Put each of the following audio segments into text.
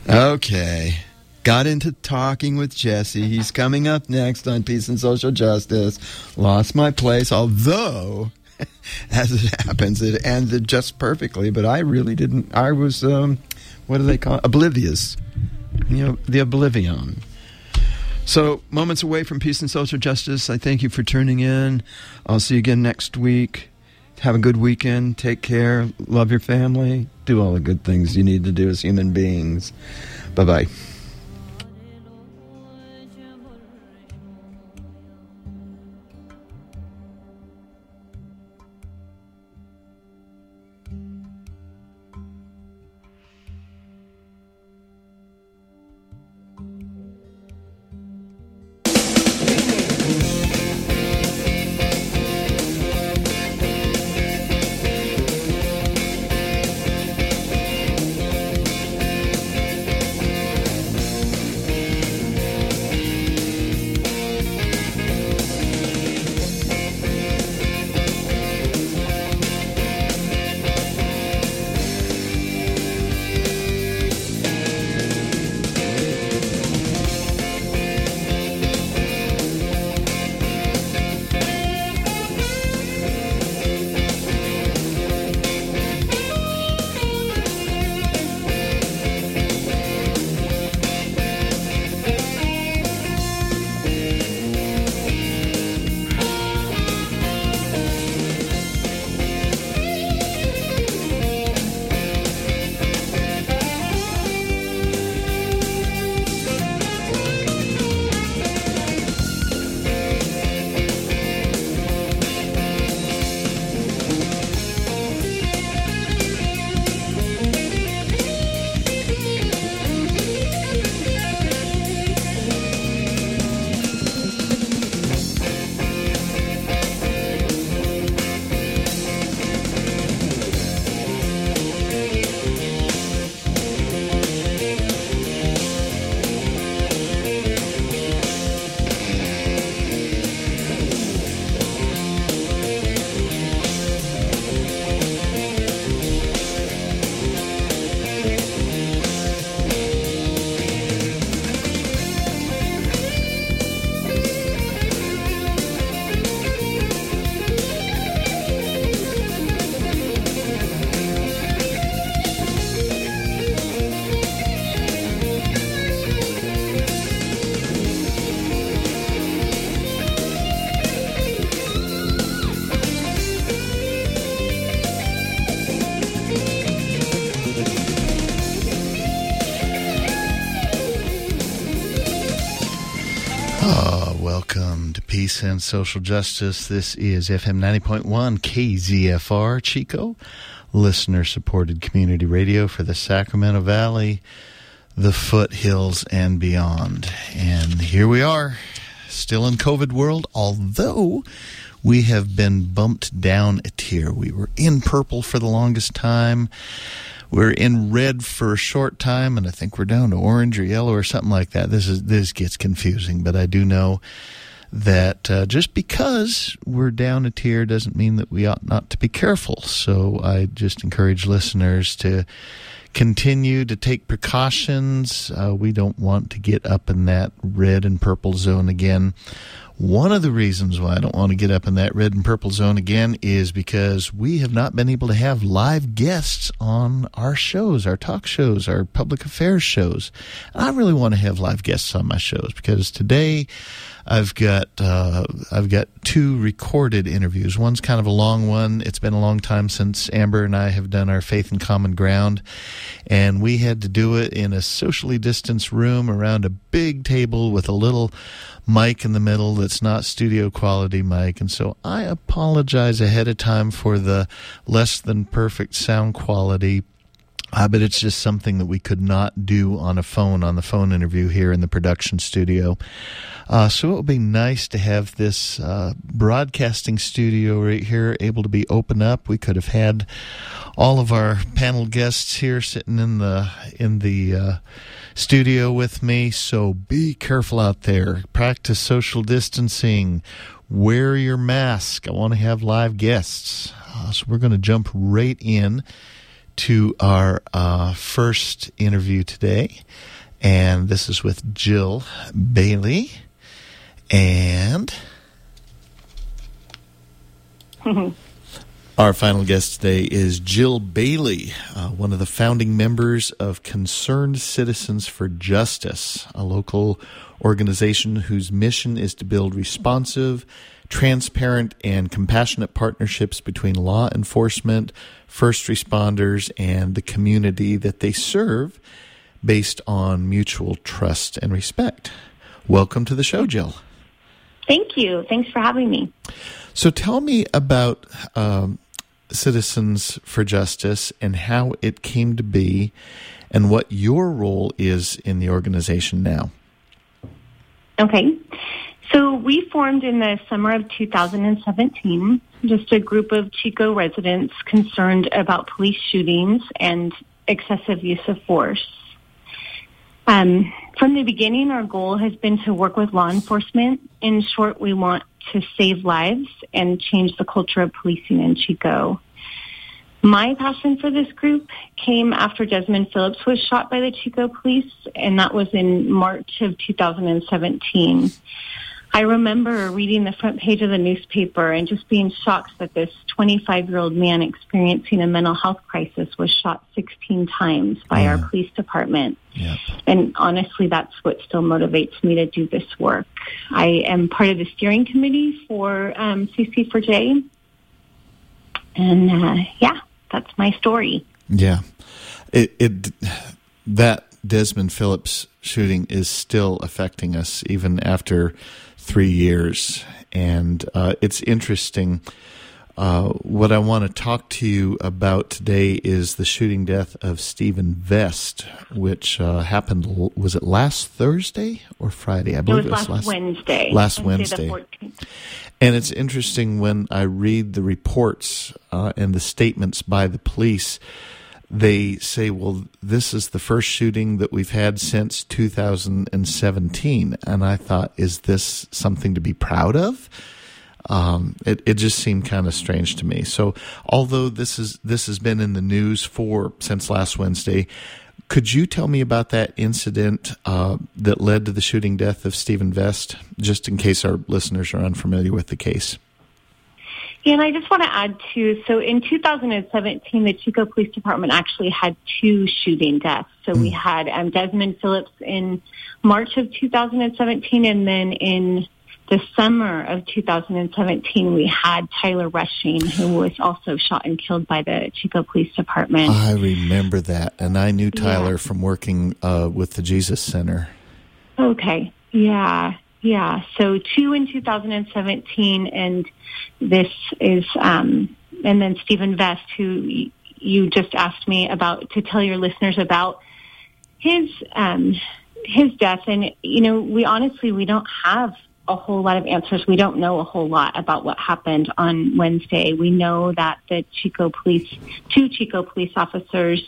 Okay. Got into talking with Jesse. He's coming up next on Peace and Social Justice. Lost my place, although, as it happens, it ended just perfectly, but I really didn't. I was, what do they call it? Oblivious. You know, the oblivion. So, moments away from Peace and Social Justice. I thank you for tuning in. I'll see you again next week. Have a good weekend. Take care. Love your family. Do all the good things you need to do as human beings. Bye-bye. Welcome to Peace and Social Justice. This is FM 90.1 KZFR Chico, listener-supported community radio for the Sacramento Valley, the foothills, and beyond. And here we are, still in COVID world, although we have been bumped down a tier. We were in purple for the longest time. We're in red for a short time, and I think we're down to orange or yellow or something like that. This gets confusing, but I do know that just because we're down a tier doesn't mean that we ought not to be careful. So I just encourage listeners to continue to take precautions. We don't want to get up in that red and purple zone again. One of the reasons why I don't want to get up in that red and purple zone again is because we have not been able to have live guests on our shows, our talk shows, our public affairs shows. And I really want to have live guests on my shows because today I've got two recorded interviews. One's kind of a long one. It's been a long time since Amber and I have done our Faith and Common Ground, and we had to do it in a socially distanced room around a big table with a little mic in the middle that's not studio quality mic. And so I apologize ahead of time for the less than perfect sound quality. But it's just something that we could not do on the phone interview here in the production studio. So it would be nice to have this broadcasting studio right here able to be open up. We could have had all of our panel guests here sitting in the studio with me. So be careful out there. Practice social distancing. Wear your mask. I want to have live guests. So we're going to jump right in to our first interview today, and this is with Jill Bailey. And our final guest today is Jill Bailey, one of the founding members of Concerned Citizens for Justice, a local organization whose mission is to build responsive, transparent, and compassionate partnerships between law enforcement, first responders, and the community that they serve based on mutual trust and respect. Welcome to the show, Jill. Thank you. Thanks for having me. So tell me about Citizens for Justice and how it came to be and what your role is in the organization now. Okay. So we formed in the summer of 2017, just a group of Chico residents concerned about police shootings and excessive use of force. From the beginning, our goal has been to work with law enforcement. In short, we want to save lives and change the culture of policing in Chico. My passion for this group came after Desmond Phillips was shot by the Chico police, and that was in March of 2017. I remember reading the front page of the newspaper and just being shocked that this 25-year-old man experiencing a mental health crisis was shot 16 times by our police department. Yep. And honestly, that's what still motivates me to do this work. I am part of the steering committee for CC4J. And that's my story. Yeah. That Desmond Phillips shooting is still affecting us even after 3 years. And it's interesting. What I want to talk to you about today is the shooting death of Stephen Vest, which happened, was it last Thursday or Friday? I believe it was last Wednesday. Last Wednesday. The 14th. And it's interesting when I read the reports and the statements by the police, they say, well, this is the first shooting that we've had since 2017. And I thought, is this something to be proud of? It just seemed kind of strange to me. So although this has been in the news since last Wednesday, could you tell me about that incident that led to the shooting death of Stephen Vest, just in case our listeners are unfamiliar with the case? Yeah, and I just want to add, too, so in 2017, the Chico Police Department actually had 2 shooting deaths. So we had Desmond Phillips in March of 2017, and then in the summer of 2017, we had Tyler Rushing, who was also shot and killed by the Chico Police Department. I remember that, and I knew Tyler from working with the Jesus Center. Okay, yeah. So 2 in 2017, and this is, and then Stephen Vest, who you just asked me about to tell your listeners about his death. And, we don't have a whole lot of answers. We don't know a whole lot about what happened on Wednesday. We know that the 2 Chico police officers,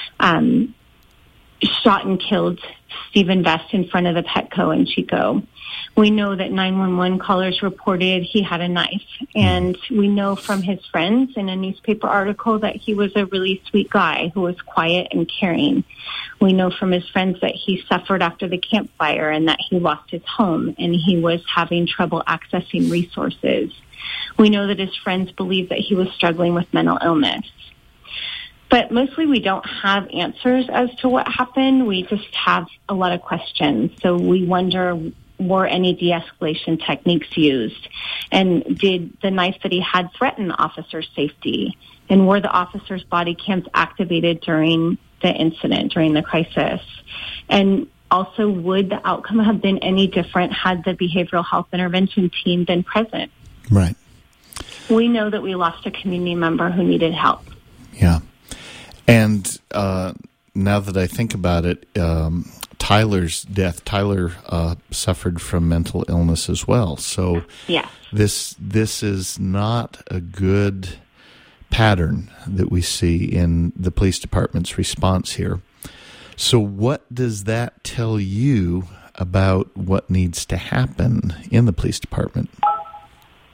shot and killed Stephen Vest in front of the Petco in Chico. We know that 911 callers reported he had a knife, and we know from his friends in a newspaper article that he was a really sweet guy who was quiet and caring. We know from his friends that he suffered after the campfire and that he lost his home and he was having trouble accessing resources. We know that his friends believe that he was struggling with mental illness. But mostly we don't have answers as to what happened. We just have a lot of questions. So we wonder, were any de-escalation techniques used? And did the knife that he had threaten the officer's safety? And were the officer's body cams activated during the incident, during the crisis? And also, would the outcome have been any different had the behavioral health intervention team been present? Right. We know that we lost a community member who needed help. Yeah. And now that I think about it, Tyler's death, Tyler suffered from mental illness as well. So yeah. This is not a good pattern that we see in the police department's response here. So what does that tell you about what needs to happen in the police department?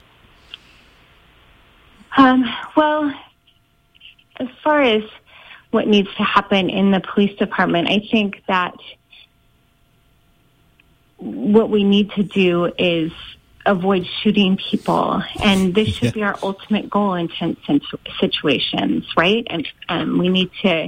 Well, as far as what needs to happen in the police department. I think that what we need to do is avoid shooting people, and this should be our ultimate goal in tense situations, right? And we need to,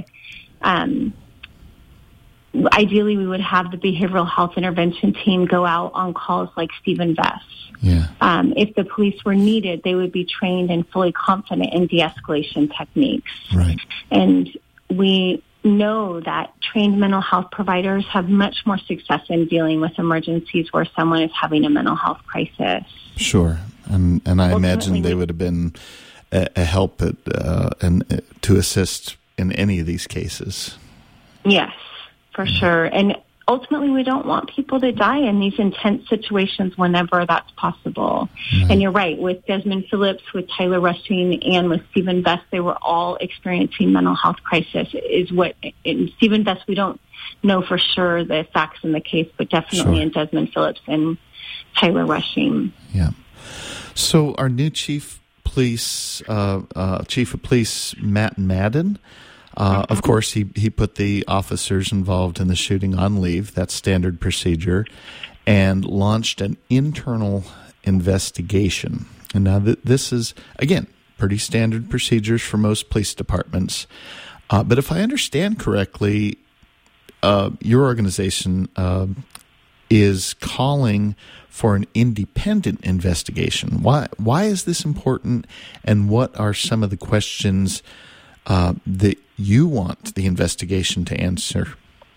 ideally, we would have the behavioral health intervention team go out on calls like Stephen Vest. Yeah. If the police were needed, they would be trained and fully confident in de-escalation techniques. Right. And we know that trained mental health providers have much more success in dealing with emergencies where someone is having a mental health crisis. Sure. And I imagine they would have been a help and to assist in any of these cases. Yes, for sure. And ultimately, we don't want people to die in these intense situations whenever that's possible. Mm-hmm. And you're right, with Desmond Phillips, with Tyler Rushing, and with Stephen Vest, they were all experiencing mental health crisis. In Stephen Vest, we don't know for sure the facts in the case, but definitely in Desmond Phillips and Tyler Rushing. Yeah. So our new Chief of Police, Matt Madden, of course, he put the officers involved in the shooting on leave. That's standard procedure, and launched an internal investigation. And now this is, again, pretty standard procedures for most police departments. But if I understand correctly, your organization is calling for an independent investigation. Why is this important, and what are some of the questions that you want the investigation to answer?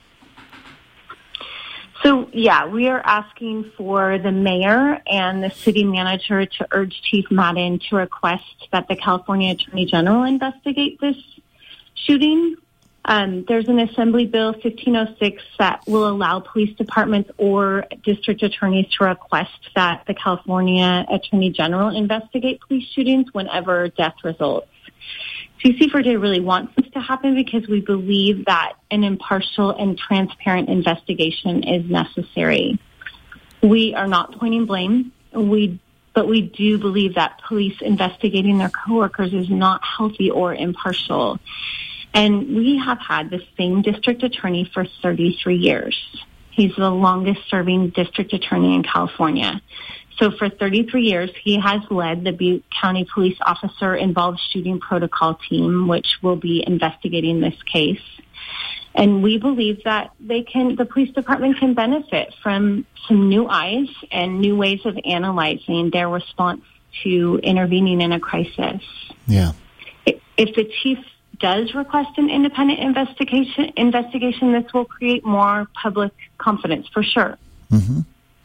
So, we are asking for the mayor and the city manager to urge Chief Madden to request that the California Attorney General investigate this shooting. There's an Assembly Bill 1506 that will allow police departments or district attorneys to request that the California Attorney General investigate police shootings whenever death results. CC4J really wants this to happen because we believe that an impartial and transparent investigation is necessary. We are not pointing blame, but we do believe that police investigating their coworkers is not healthy or impartial. And we have had the same district attorney for 33 years. He's the longest serving district attorney in California. So for 33 years, he has led the Butte County Police Officer Involved Shooting Protocol Team, which will be investigating this case. And we believe that the police department can benefit from some new eyes and new ways of analyzing their response to intervening in a crisis. Yeah. If the chief does request an independent investigation, this will create more public confidence for sure. Mm-hmm.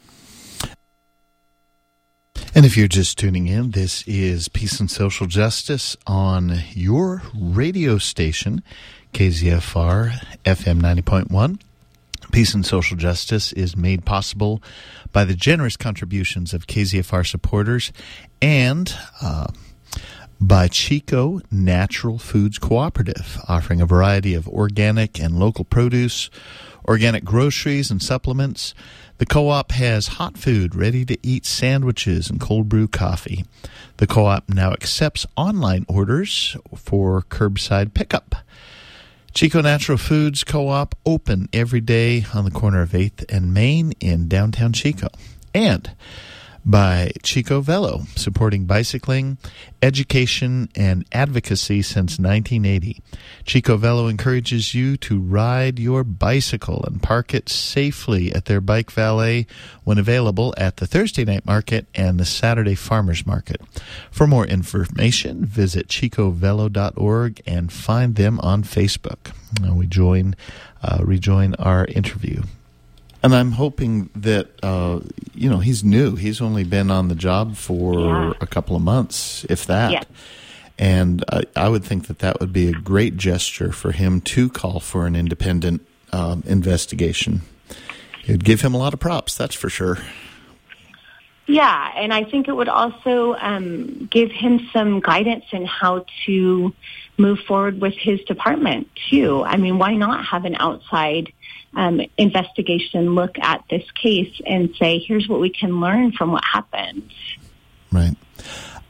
And if you're just tuning in, this is Peace and Social Justice on your radio station, KZFR FM 90.1. Peace and Social Justice is made possible by the generous contributions of KZFR supporters and by Chico Natural Foods Cooperative, offering a variety of organic and local produce, organic groceries, and supplements. The co-op has hot food, ready-to-eat sandwiches, and cold brew coffee. The co-op now accepts online orders for curbside pickup. Chico Natural Foods Co-op, open every day on the corner of 8th and Main in downtown Chico. And by Chico Velo, supporting bicycling, education, and advocacy since 1980. Chico Velo encourages you to ride your bicycle and park it safely at their bike valet when available at the Thursday night market and the Saturday farmers market. For more information, visit chicovelo.org and find them on Facebook. We rejoin our interview. And I'm hoping that, he's new. He's only been on the job for a couple of months, if that. Yeah. And I would think that would be a great gesture for him to call for an independent investigation. It would give him a lot of props, that's for sure. Yeah, and I think it would also give him some guidance in how to move forward with his department, too. I mean, why not have an outside investigation look at this case and say, here's what we can learn from what happened. Right.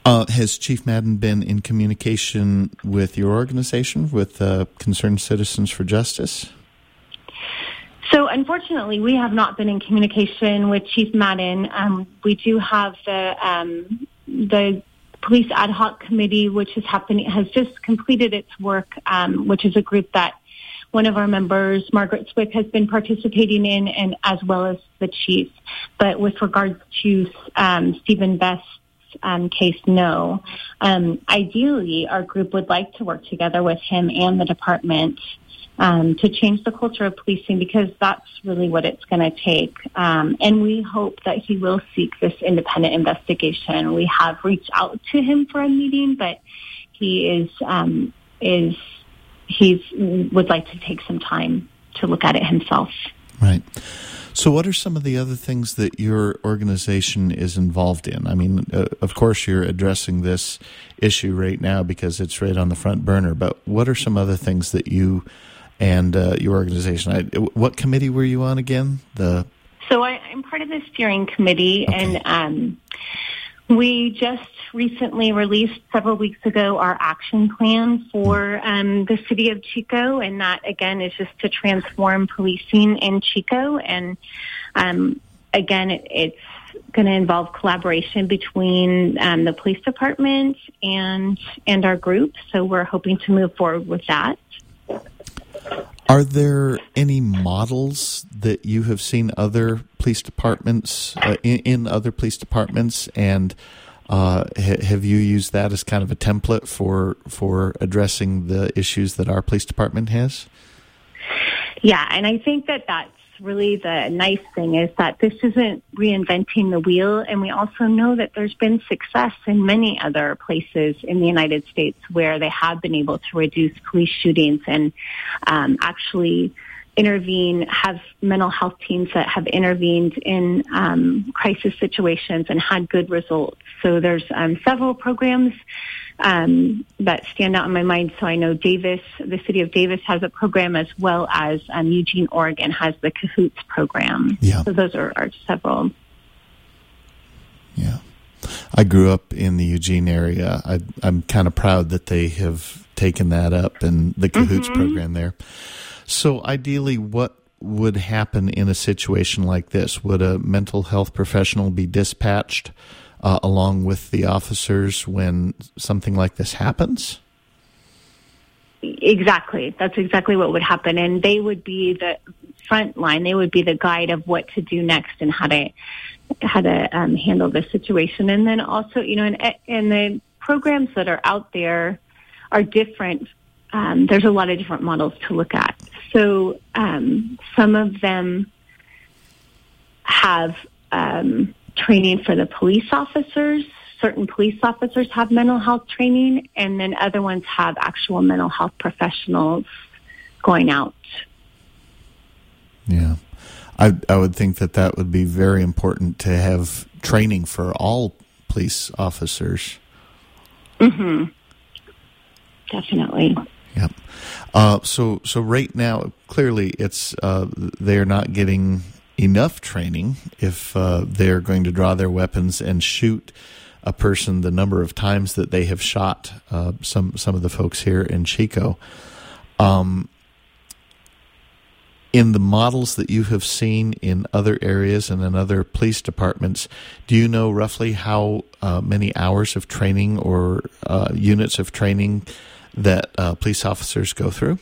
Has Chief Madden been in communication with your organization, with Concerned Citizens for Justice? So unfortunately, we have not been in communication with Chief Madden. We do have the Police Ad Hoc Committee, which has just completed its work, which is a group that one of our members, Margaret Swick, has been participating in, and as well as the chief. But with regards to Stephen Best's case, no. Ideally, our group would like to work together with him and the department to change the culture of policing, because that's really what it's going to take. And we hope that he will seek this independent investigation. We have reached out to him for a meeting, but he would like to take some time to look at it himself. Right. So what are some of the other things that your organization is involved in? I mean, of course, you're addressing this issue right now because it's right on the front burner, but what are some other things that you and your organization, what committee were you on again? So I'm part of the steering committee, okay. And we just recently released several weeks ago our action plan for the city of Chico, and that, again, is just to transform policing in Chico. And again, it's going to involve collaboration between the police department and our group. So we're hoping to move forward with that. Are there any models that you have seen other police departments in other police departments, and have you used that as kind of a template for addressing the issues that our police department has? Yeah, and I think that that's really the nice thing, is that this isn't reinventing the wheel, and we also know that there's been success in many other places in the United States where they have been able to reduce police shootings and actually have mental health teams that have intervened in crisis situations and had good results. So there's several programs that stand out in my mind. So I know the city of Davis has a program, as well as Eugene, Oregon has the Cahoots program. Yeah. So those are several. Yeah. I grew up in the Eugene area. I'm kind of proud that they have taken that up and the Cahoots program there. So ideally, what would happen in a situation like this? Would a mental health professional be dispatched along with the officers when something like this happens? Exactly. That's exactly what would happen. And they would be the front line. They would be the guide of what to do next and how to handle the situation. And then also, and the programs that are out there are different. There's a lot of different models to look at. So some of them have training for the police officers. Certain police officers have mental health training, and then other ones have actual mental health professionals going out. Yeah. I would think that would be very important to have training for all police officers. Mm-hmm. Definitely. Yep. So right now, clearly, it's they're not getting enough training if they're going to draw their weapons and shoot a person the number of times that they have shot some of the folks here in Chico. In the models that you have seen in other areas and in other police departments, do you know roughly how many hours of training or units of training that police officers go through?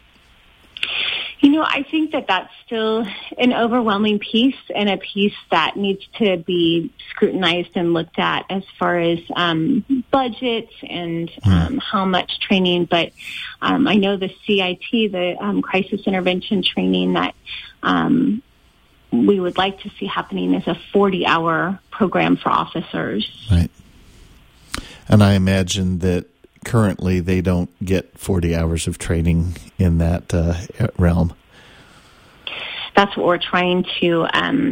I think that that's still an overwhelming piece, and a piece that needs to be scrutinized and looked at as far as budgets and how much training. But I know the CIT, the crisis intervention training that we would like to see happening, is a 40-hour program for officers. Right. And I imagine that currently they don't get 40 hours of training in that realm. That's what we're trying to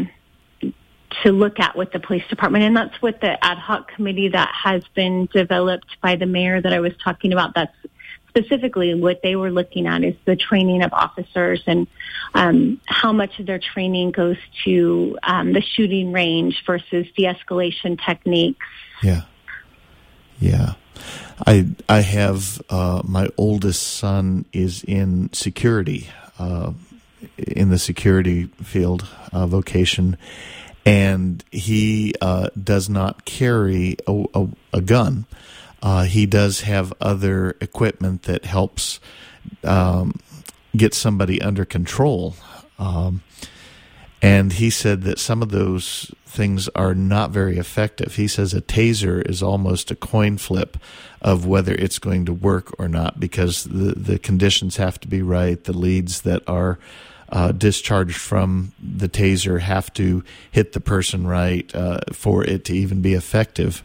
look at with the police department, and that's what the ad hoc committee that has been developed by the mayor that I was talking about. That's specifically what they were looking at, is the training of officers and how much of their training goes to the shooting range versus de-escalation techniques. Yeah. Yeah. I have my oldest son is in security, in the security field vocation, and he does not carry a gun. He does have other equipment that helps get somebody under control. And he said that some of those things are not very effective. He says a taser is almost a coin flip of whether it's going to work or not, because the conditions have to be right. The leads that are discharged from the taser have to hit the person right for it to even be effective.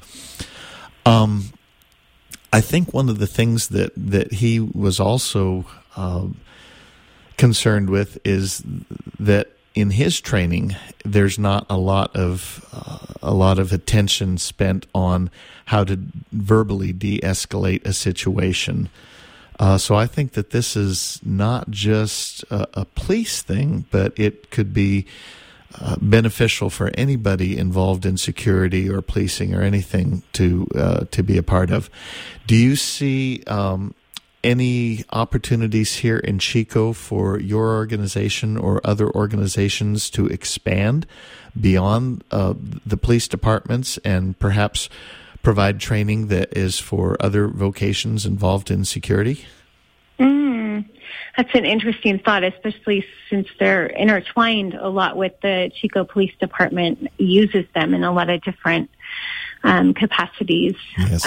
I think one of the things that he was also concerned with is that in his training, there's not a lot of attention spent on how to verbally de-escalate a situation. So I think that this is not just a police thing, but it could be beneficial for anybody involved in security or policing or anything to be a part of. Do you see any opportunities here in Chico for your organization or other organizations to expand beyond the police departments and perhaps provide training that is for other vocations involved in security? That's an interesting thought, especially since they're intertwined a lot with the Chico Police Department, uses them in a lot of different capacities. Yes.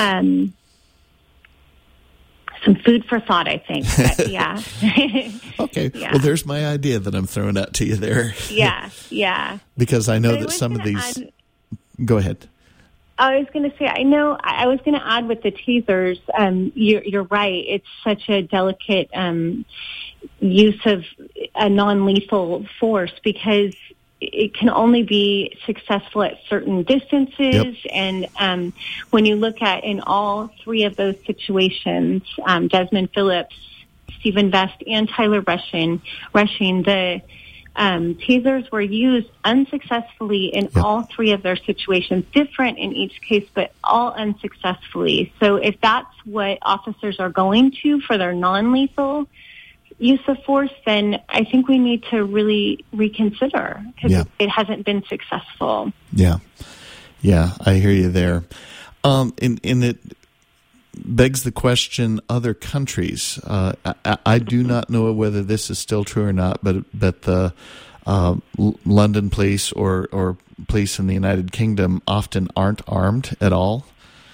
Some food for thought, I think. But, yeah. Okay. Yeah. Well, there's my idea that I'm throwing out to you there. Yeah. Because I know that some of these... Go ahead. I was going to say, I was going to add with the tasers, you're right. It's such a delicate use of a non-lethal force because it can only be successful at certain distances. Yep. And when you look at in all three of those situations, Desmond Phillips, Stephen Vest, and Tyler Rushing, the tasers were used unsuccessfully in all three of their situations, different in each case, but all unsuccessfully. So if that's what officers are going to for their non-lethal use of force, then I think we need to really reconsider because it hasn't been successful. Yeah, I hear you there. In it begs the question, other countries. I do not know whether this is still true or not, but the London police or police in the United Kingdom often aren't armed at all.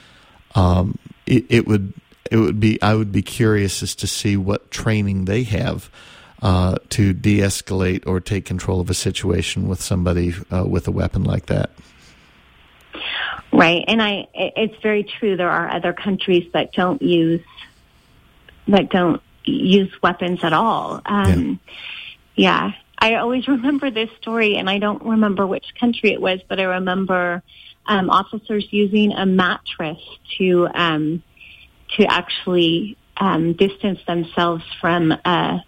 It would be. I would be curious as to see what training they have to de-escalate or take control of a situation with somebody with a weapon like that. Right, and it's very true. There are other countries that don't use weapons at all. I always remember this story, and I don't remember which country it was, but I remember officers using a mattress to actually distance themselves from a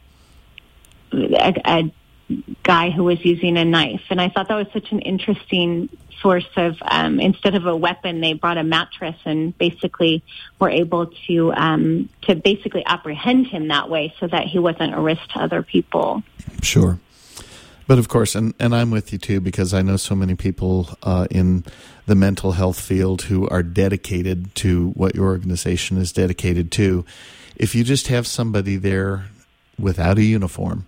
guy who was using a knife. And I thought that was such an interesting source of, instead of a weapon, they brought a mattress and basically were able to basically apprehend him that way so that he wasn't a risk to other people. Sure. But of course, and I'm with you too, because I know so many people in the mental health field who are dedicated to what your organization is dedicated to. If you just have somebody there without a uniform,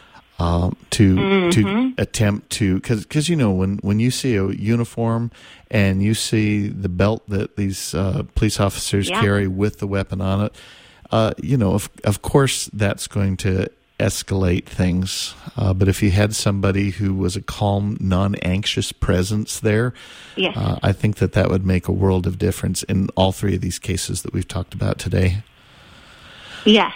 to attempt to, because you know when you see a uniform and you see the belt that these police officers carry with the weapon on it, of course that's going to escalate things. But if you had somebody who was a calm, non-anxious presence there, I think that would make a world of difference in all three of these cases that we've talked about today. Yes.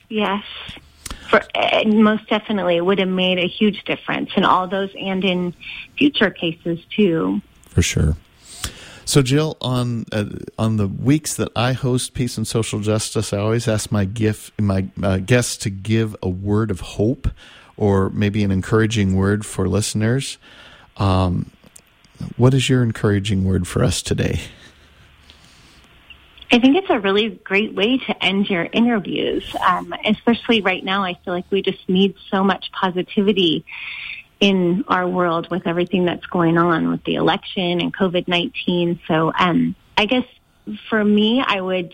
Most definitely, it would have made a huge difference in all those and in future cases too. For sure. So, Jill, on the weeks that I host Peace and Social Justice, I always ask my guests to give a word of hope or maybe an encouraging word for listeners. What is your encouraging word for us today? I think it's a really great way to end your interviews, especially right now. I feel like we just need so much positivity in our world with everything that's going on with the election and COVID-19. So I guess for me, I would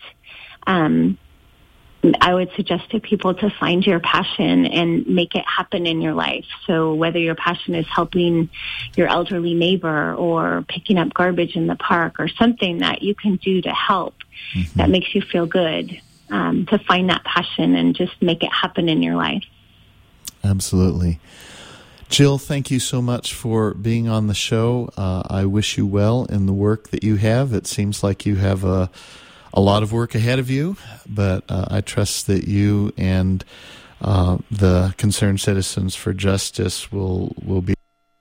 suggest to people to find your passion and make it happen in your life. So whether your passion is helping your elderly neighbor or picking up garbage in the park or something that you can do to help that makes you feel good, to find that passion and just make it happen in your life. Absolutely. Jill, thank you so much for being on the show. I wish you well in the work that you have. It seems like you have a lot of work ahead of you, but I trust that you and the Concerned Citizens for Justice will be.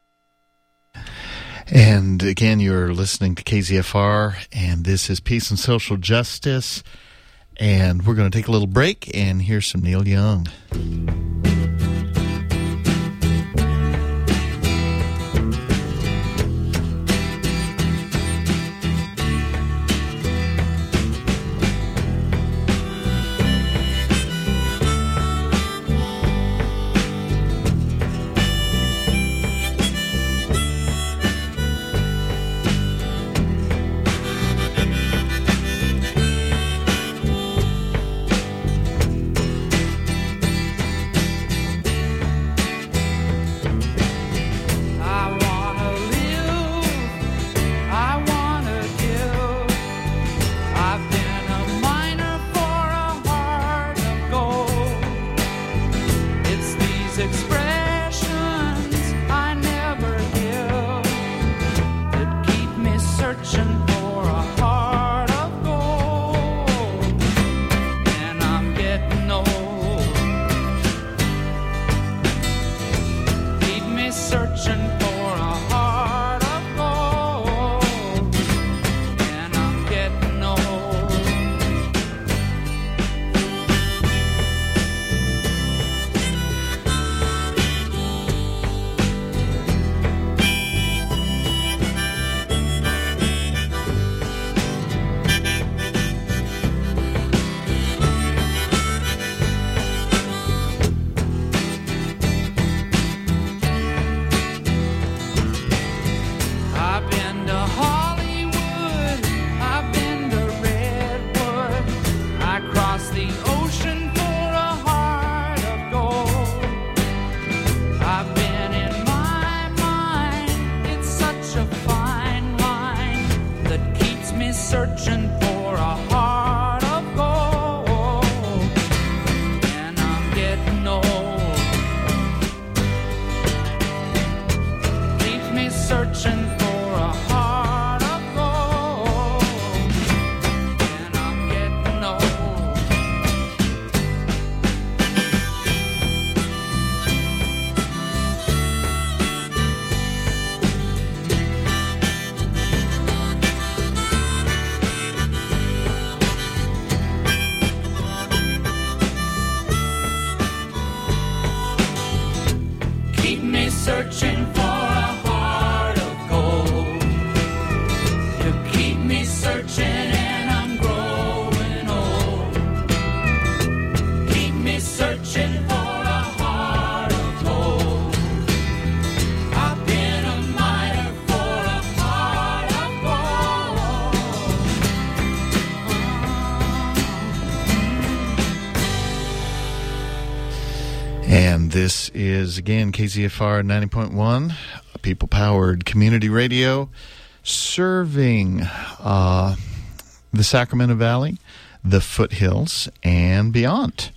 And again, you're listening to KZFR, and this is Peace and Social Justice. And we're going to take a little break and hear some Neil Young. Searching for a heart of gold. You keep me searching and I'm growing old. Keep me searching for a heart of gold. I've been a miner for a heart of gold. And this is, again, KZFR 90.1, people-powered community radio, serving the Sacramento Valley, the foothills, and beyond.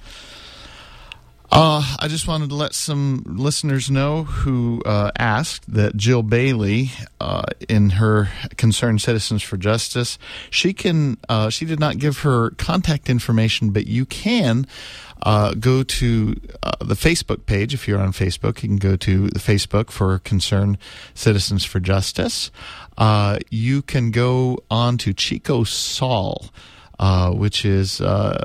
I just wanted to let some listeners know who asked that Jill Bailey, in her Concerned Citizens for Justice, she did not give her contact information, but you can go to the Facebook page. If you're on Facebook, you can go to the Facebook for Concerned Citizens for Justice. You can go on to Chico Sol, which is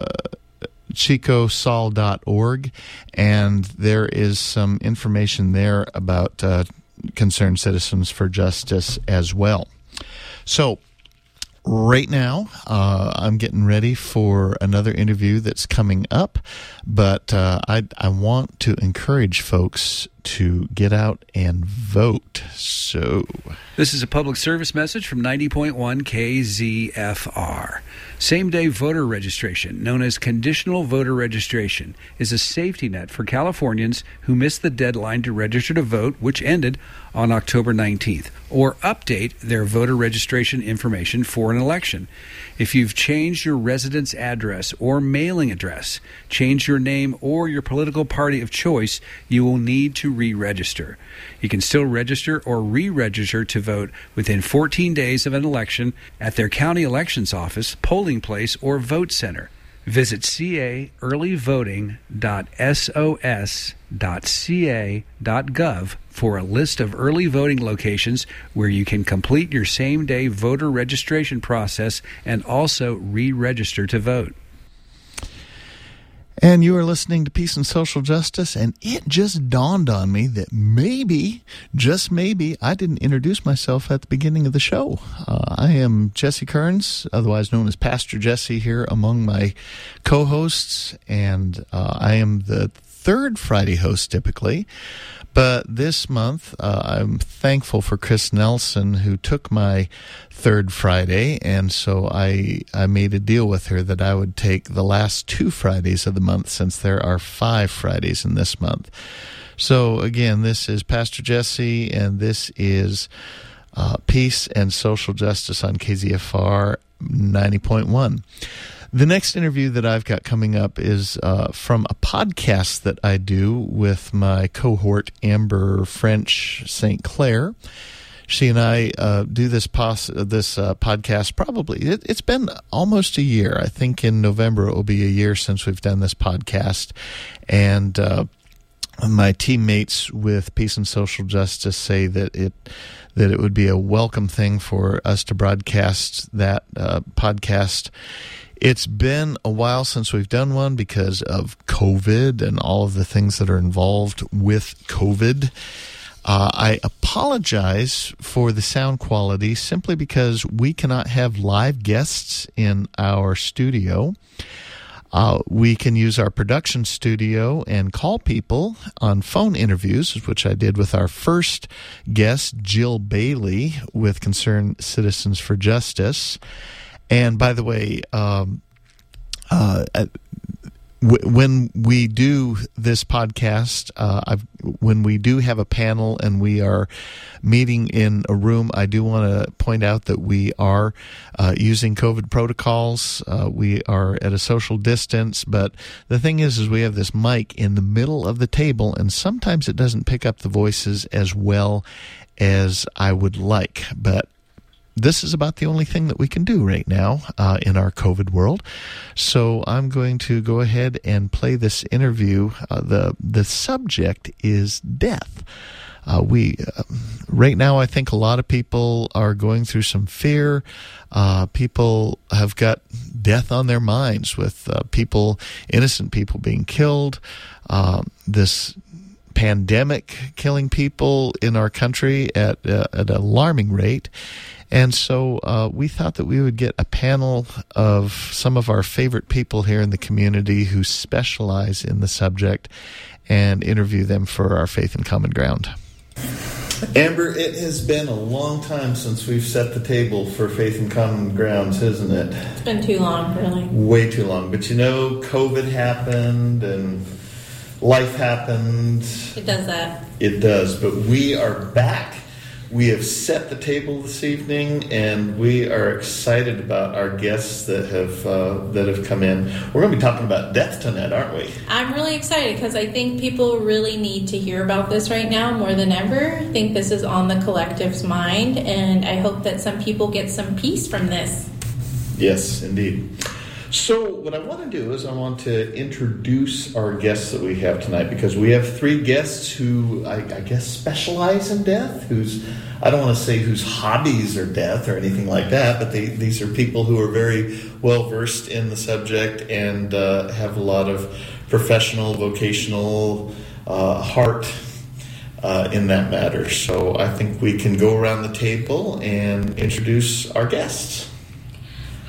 chicosol.org, and there is some information there about Concerned Citizens for Justice as well. So right now, I'm getting ready for another interview that's coming up, but I want to encourage folks to get out and vote. So, this is a public service message from 90.1 KZFR. Same-day voter registration, known as conditional voter registration, is a safety net for Californians who missed the deadline to register to vote, which ended on October 19th, or update their voter registration information for an election. If you've changed your residence address or mailing address, changed your name or your political party of choice, you will need to re-register. You can still register or re-register to vote within 14 days of an election at their county elections office, polling place, or vote center. Visit caearlyvoting.sos.ca.gov for a list of early voting locations where you can complete your same-day voter registration process and also re-register to vote. And you are listening to Peace and Social Justice, and it just dawned on me that maybe, just maybe, I didn't introduce myself at the beginning of the show. I am Jesse Kearns, otherwise known as Pastor Jesse here among my co-hosts, and I am the third Friday host typically. But this month, I'm thankful for Chris Nelson, who took my third Friday, and so I made a deal with her that I would take the last 2 Fridays of the month, since there are 5 Fridays in this month. So again, this is Pastor Jesse, and this is Peace and Social Justice on KZFR 90.1. The next interview that I've got coming up is from a podcast that I do with my cohort, Amber French St. Clair. She and I do this podcast probably, it's been almost a year. I think in November it will be a year since we've done this podcast. And my teammates with Peace and Social Justice say that it would be a welcome thing for us to broadcast that podcast. It's been a while since we've done one because of COVID and all of the things that are involved with COVID. I apologize for the sound quality simply because we cannot have live guests in our studio. We can use our production studio and call people on phone interviews, which I did with our first guest, Jill Bailey, with Concerned Citizens for Justice. And by the way, when we do this podcast, when we do have a panel and we are meeting in a room, I do want to point out that we are using COVID protocols. We are at a social distance, but the thing is we have this mic in the middle of the table, and sometimes it doesn't pick up the voices as well as I would like. But this is about the only thing that we can do right now in our COVID world. So I'm going to go ahead and play this interview. The subject is death. Right now, I think a lot of people are going through some fear. People have got death on their minds with innocent people being killed. This pandemic killing people in our country at an alarming rate. And so we thought that we would get a panel of some of our favorite people here in the community who specialize in the subject and interview them for our Faith and Common Ground. Amber, it has been a long time since we've set the table for Faith and Common Grounds, hasn't it? It's been too long, really. Way too long. But COVID happened and life happened. It does that. It does. But we are back. We have set the table this evening, and we are excited about our guests that have come in. We're going to be talking about death tonight, aren't we? I'm really excited because I think people really need to hear about this right now more than ever. I think this is on the collective's mind, and I hope that some people get some peace from this. Yes, indeed. So what I want to do is I want to introduce our guests that we have tonight, because we have 3 guests who I guess specialize in death, I don't want to say whose hobbies are death or anything like that, but these are people who are very well versed in the subject and have a lot of professional, vocational heart in that matter. So I think we can go around the table and introduce our guests.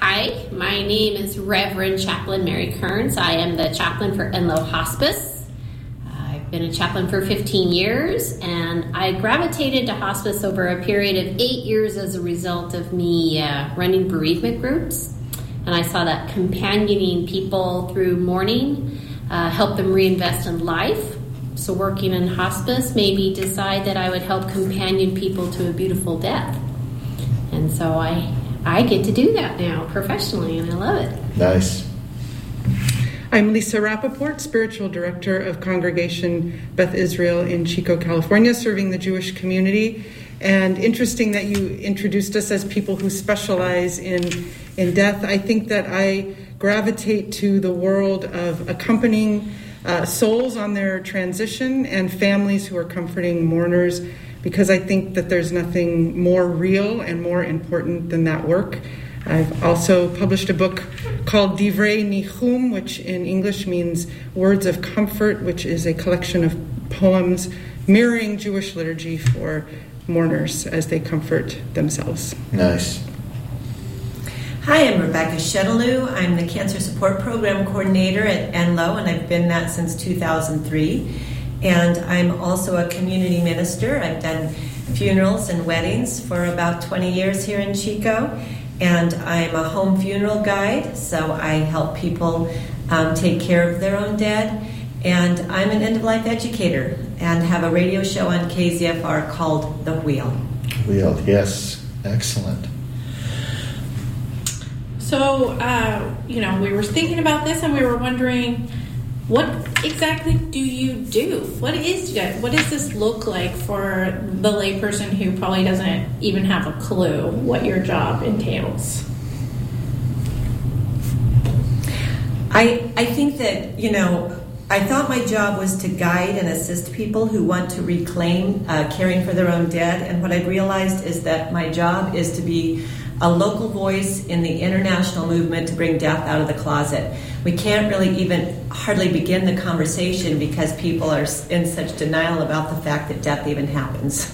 Hi, my name is Reverend Chaplain Mary Kearns. I am the chaplain for Enloe Hospice. I've been a chaplain for 15 years, and I gravitated to hospice over a period of 8 years as a result of me running bereavement groups. And I saw that companioning people through mourning help them reinvest in life. So working in hospice made me decide that I would help companion people to a beautiful death. And so I get to do that now professionally, and I love it. Nice. I'm Lisa Rappaport, Spiritual Director of Congregation Beth Israel in Chico, California, serving the Jewish community. And interesting that you introduced us as people who specialize in death. I think that I gravitate to the world of accompanying souls on their transition and families who are comforting mourners, because I think that there's nothing more real and more important than that work. I've also published a book called Divrei Nichum, which in English means Words of Comfort, which is a collection of poems mirroring Jewish liturgy for mourners as they comfort themselves. Nice. Hi, I'm Rebecca Shetaloo. I'm the Cancer Support Program Coordinator at Enloe, and I've been that since 2003. And I'm also a community minister. I've done funerals and weddings for about 20 years here in Chico. And I'm a home funeral guide, so I help people take care of their own dead. And I'm an end-of-life educator and have a radio show on KZFR called The Wheel. Wheel, yes. Excellent. So, we were thinking about this and we were wondering, what exactly do you do? What does this look like for the layperson who probably doesn't even have a clue what your job entails? I think that, I thought my job was to guide and assist people who want to reclaim caring for their own dead. And what I've realized is that my job is to be a local voice in the international movement to bring death out of the closet. We can't really even hardly begin the conversation because people are in such denial about the fact that death even happens.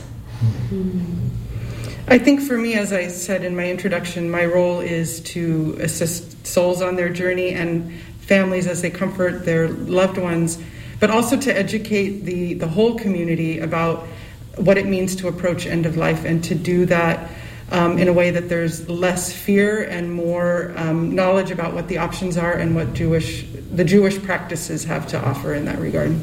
I think for me, as I said in my introduction, my role is to assist souls on their journey and families as they comfort their loved ones, but also to educate the whole community about what it means to approach end of life, and to do that in a way that there's less fear and more knowledge about what the options are and what the Jewish practices have to offer in that regard.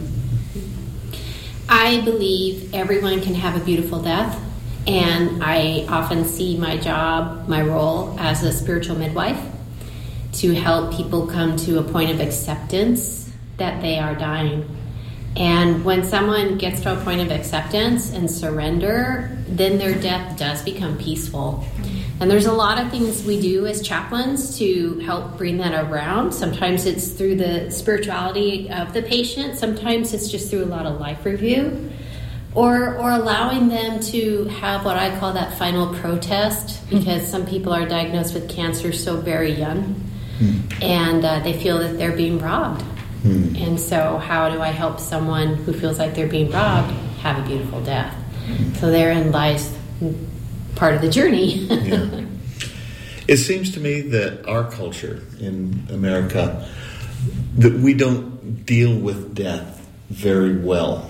I believe everyone can have a beautiful death, and I often see my role as a spiritual midwife to help people come to a point of acceptance that they are dying. And when someone gets to a point of acceptance and surrender, then their death does become peaceful. And there's a lot of things we do as chaplains to help bring that around. Sometimes it's through the spirituality of the patient. Sometimes it's just through a lot of life review. Or allowing them to have what I call that final protest, because some people are diagnosed with cancer so very young, and they feel that they're being robbed. And so how do I help someone who feels like they're being robbed have a beautiful death? So therein lies part of the journey. Yeah. It seems to me that our culture in America, that we don't deal with death very well.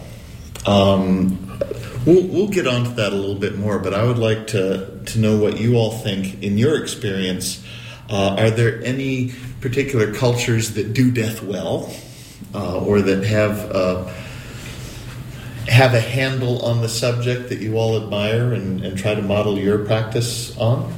We'll get onto that a little bit more, but I would like to know what you all think in your experience. Are there any particular cultures that do death well, or that have a handle on the subject that you all admire and try to model your practice on?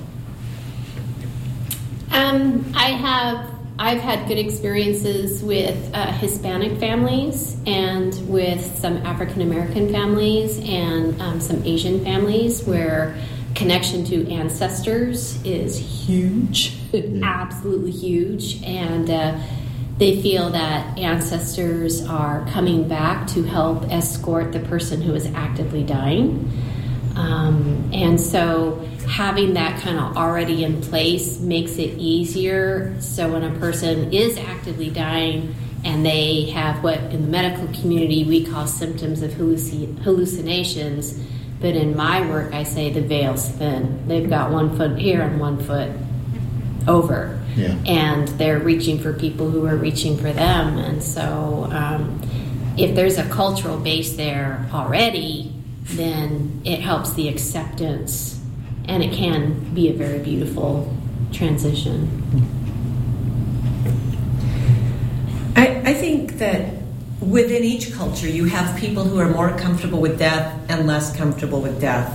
I've had good experiences with Hispanic families and with some African American families and some Asian families where connection to ancestors is huge, absolutely huge, and they feel that ancestors are coming back to help escort the person who is actively dying. And so having that kind of already in place makes it easier. So when a person is actively dying and they have what in the medical community we call symptoms of hallucinations, but in my work I say the veil's thin. They've got 1 foot here and 1 foot over. Yeah. And they're reaching for people who are reaching for them. And so if there's a cultural base there already, then it helps the acceptance, and it can be a very beautiful transition. I think that within each culture you have people who are more comfortable with death and less comfortable with death.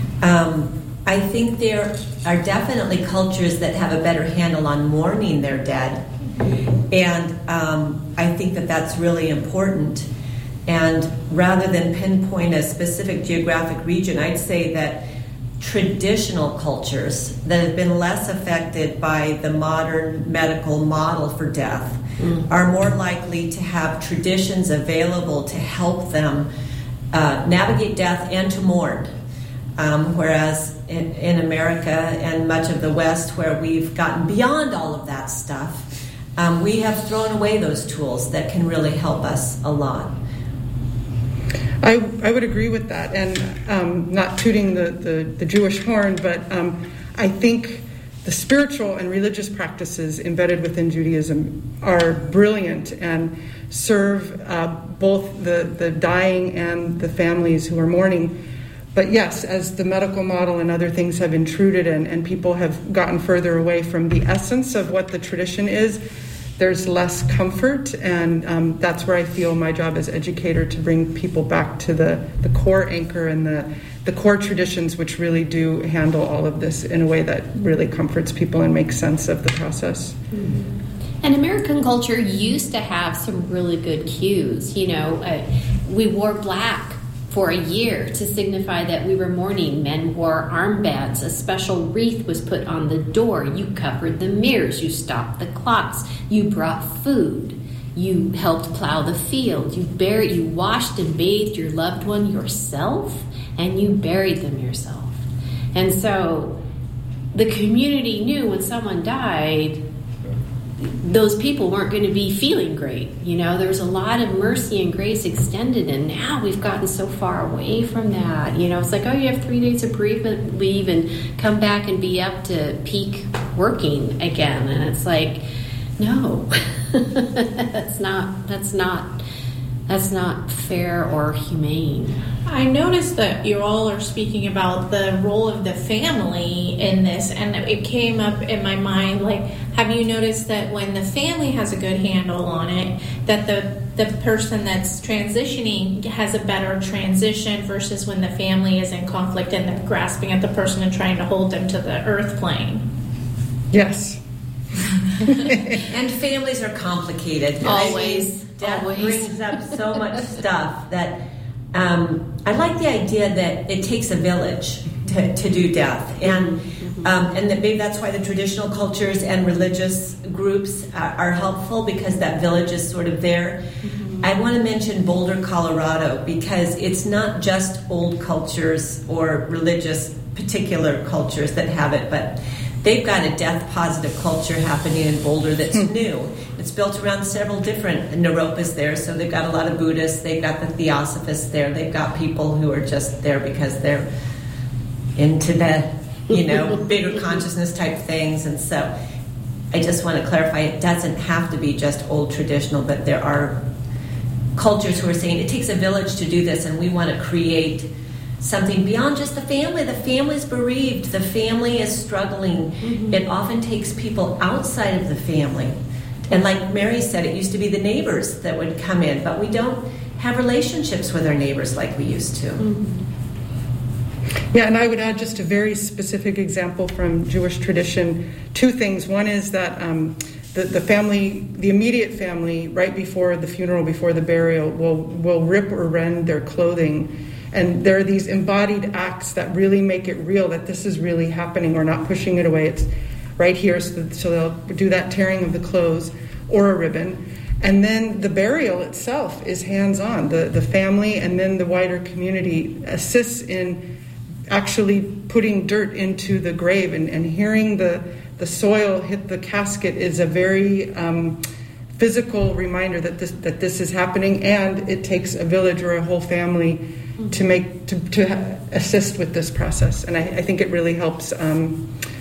I think there are definitely cultures that have a better handle on mourning their dead, and I think that that's really important. And rather than pinpoint a specific geographic region, I'd say that traditional cultures that have been less affected by the modern medical model for death are more likely to have traditions available to help them navigate death and to mourn. Whereas in America and much of the West, where we've gotten beyond all of that stuff, we have thrown away those tools that can really help us a lot. I would agree with that, and not tooting the Jewish horn, but I think the spiritual and religious practices embedded within Judaism are brilliant and serve both the dying and the families who are mourning. But yes, as the medical model and other things have intruded and people have gotten further away from the essence of what the tradition is, there's less comfort, and that's where I feel my job as educator to bring people back to the core anchor and the core traditions, which really do handle all of this in a way that really comforts people and makes sense of the process. And American culture used to have some really good cues. You know, we wore black for a year to signify that we were mourning. Men wore armbands. A special wreath was put on the door. You covered the mirrors. You stopped the clocks. You brought food. You helped plow the field. You washed and bathed your loved one yourself, and you buried them yourself. And so the community knew when someone died, those people weren't going to be feeling great. You know, there was a lot of mercy and grace extended, and now we've gotten so far away from that. You know, it's like, oh, you have 3 days of bereavement leave and come back and be up to peak working again. And it's like, no, that's not fair or humane. I noticed that you all are speaking about the role of the family in this, and it came up in my mind, like, have you noticed that when the family has a good handle on it, that the person that's transitioning has a better transition versus when the family is in conflict and they're grasping at the person and trying to hold them to the earth plane? Yes. And families are complicated. Always. Death brings up so much stuff that I like the idea that it takes a village to do death, and that maybe that's why the traditional cultures and religious groups are helpful, because that village is sort of there. I want to mention Boulder, Colorado, because it's not just old cultures or religious particular cultures that have it, but they've got a death-positive culture happening in Boulder that's new. It's built around several different Naropas there, so they've got a lot of Buddhists, they've got the Theosophists there, they've got people who are just there because they're into the, bigger consciousness type things. And so I just want to clarify, it doesn't have to be just old traditional, but there are cultures who are saying it takes a village to do this, and we want to create something beyond just the family. The family's bereaved. The family is struggling. Mm-hmm. It often takes people outside of the family. And like Mary said, it used to be the neighbors that would come in, but we don't have relationships with our neighbors like we used to. Mm-hmm. Yeah, and I would add just a very specific example from Jewish tradition. 2 things. One is that the family, the immediate family, right before the funeral, before the burial, will rip or rend their clothing. And there are these embodied acts that really make it real, that this is really happening. We're not pushing it away. It's right here. So they'll do that tearing of the clothes or a ribbon. And then the burial itself is hands-on. The family and then the wider community assists in actually putting dirt into the grave, and hearing the soil hit the casket is a very physical reminder that this is happening, and it takes a village or a whole family to assist with this process. And I think it really helps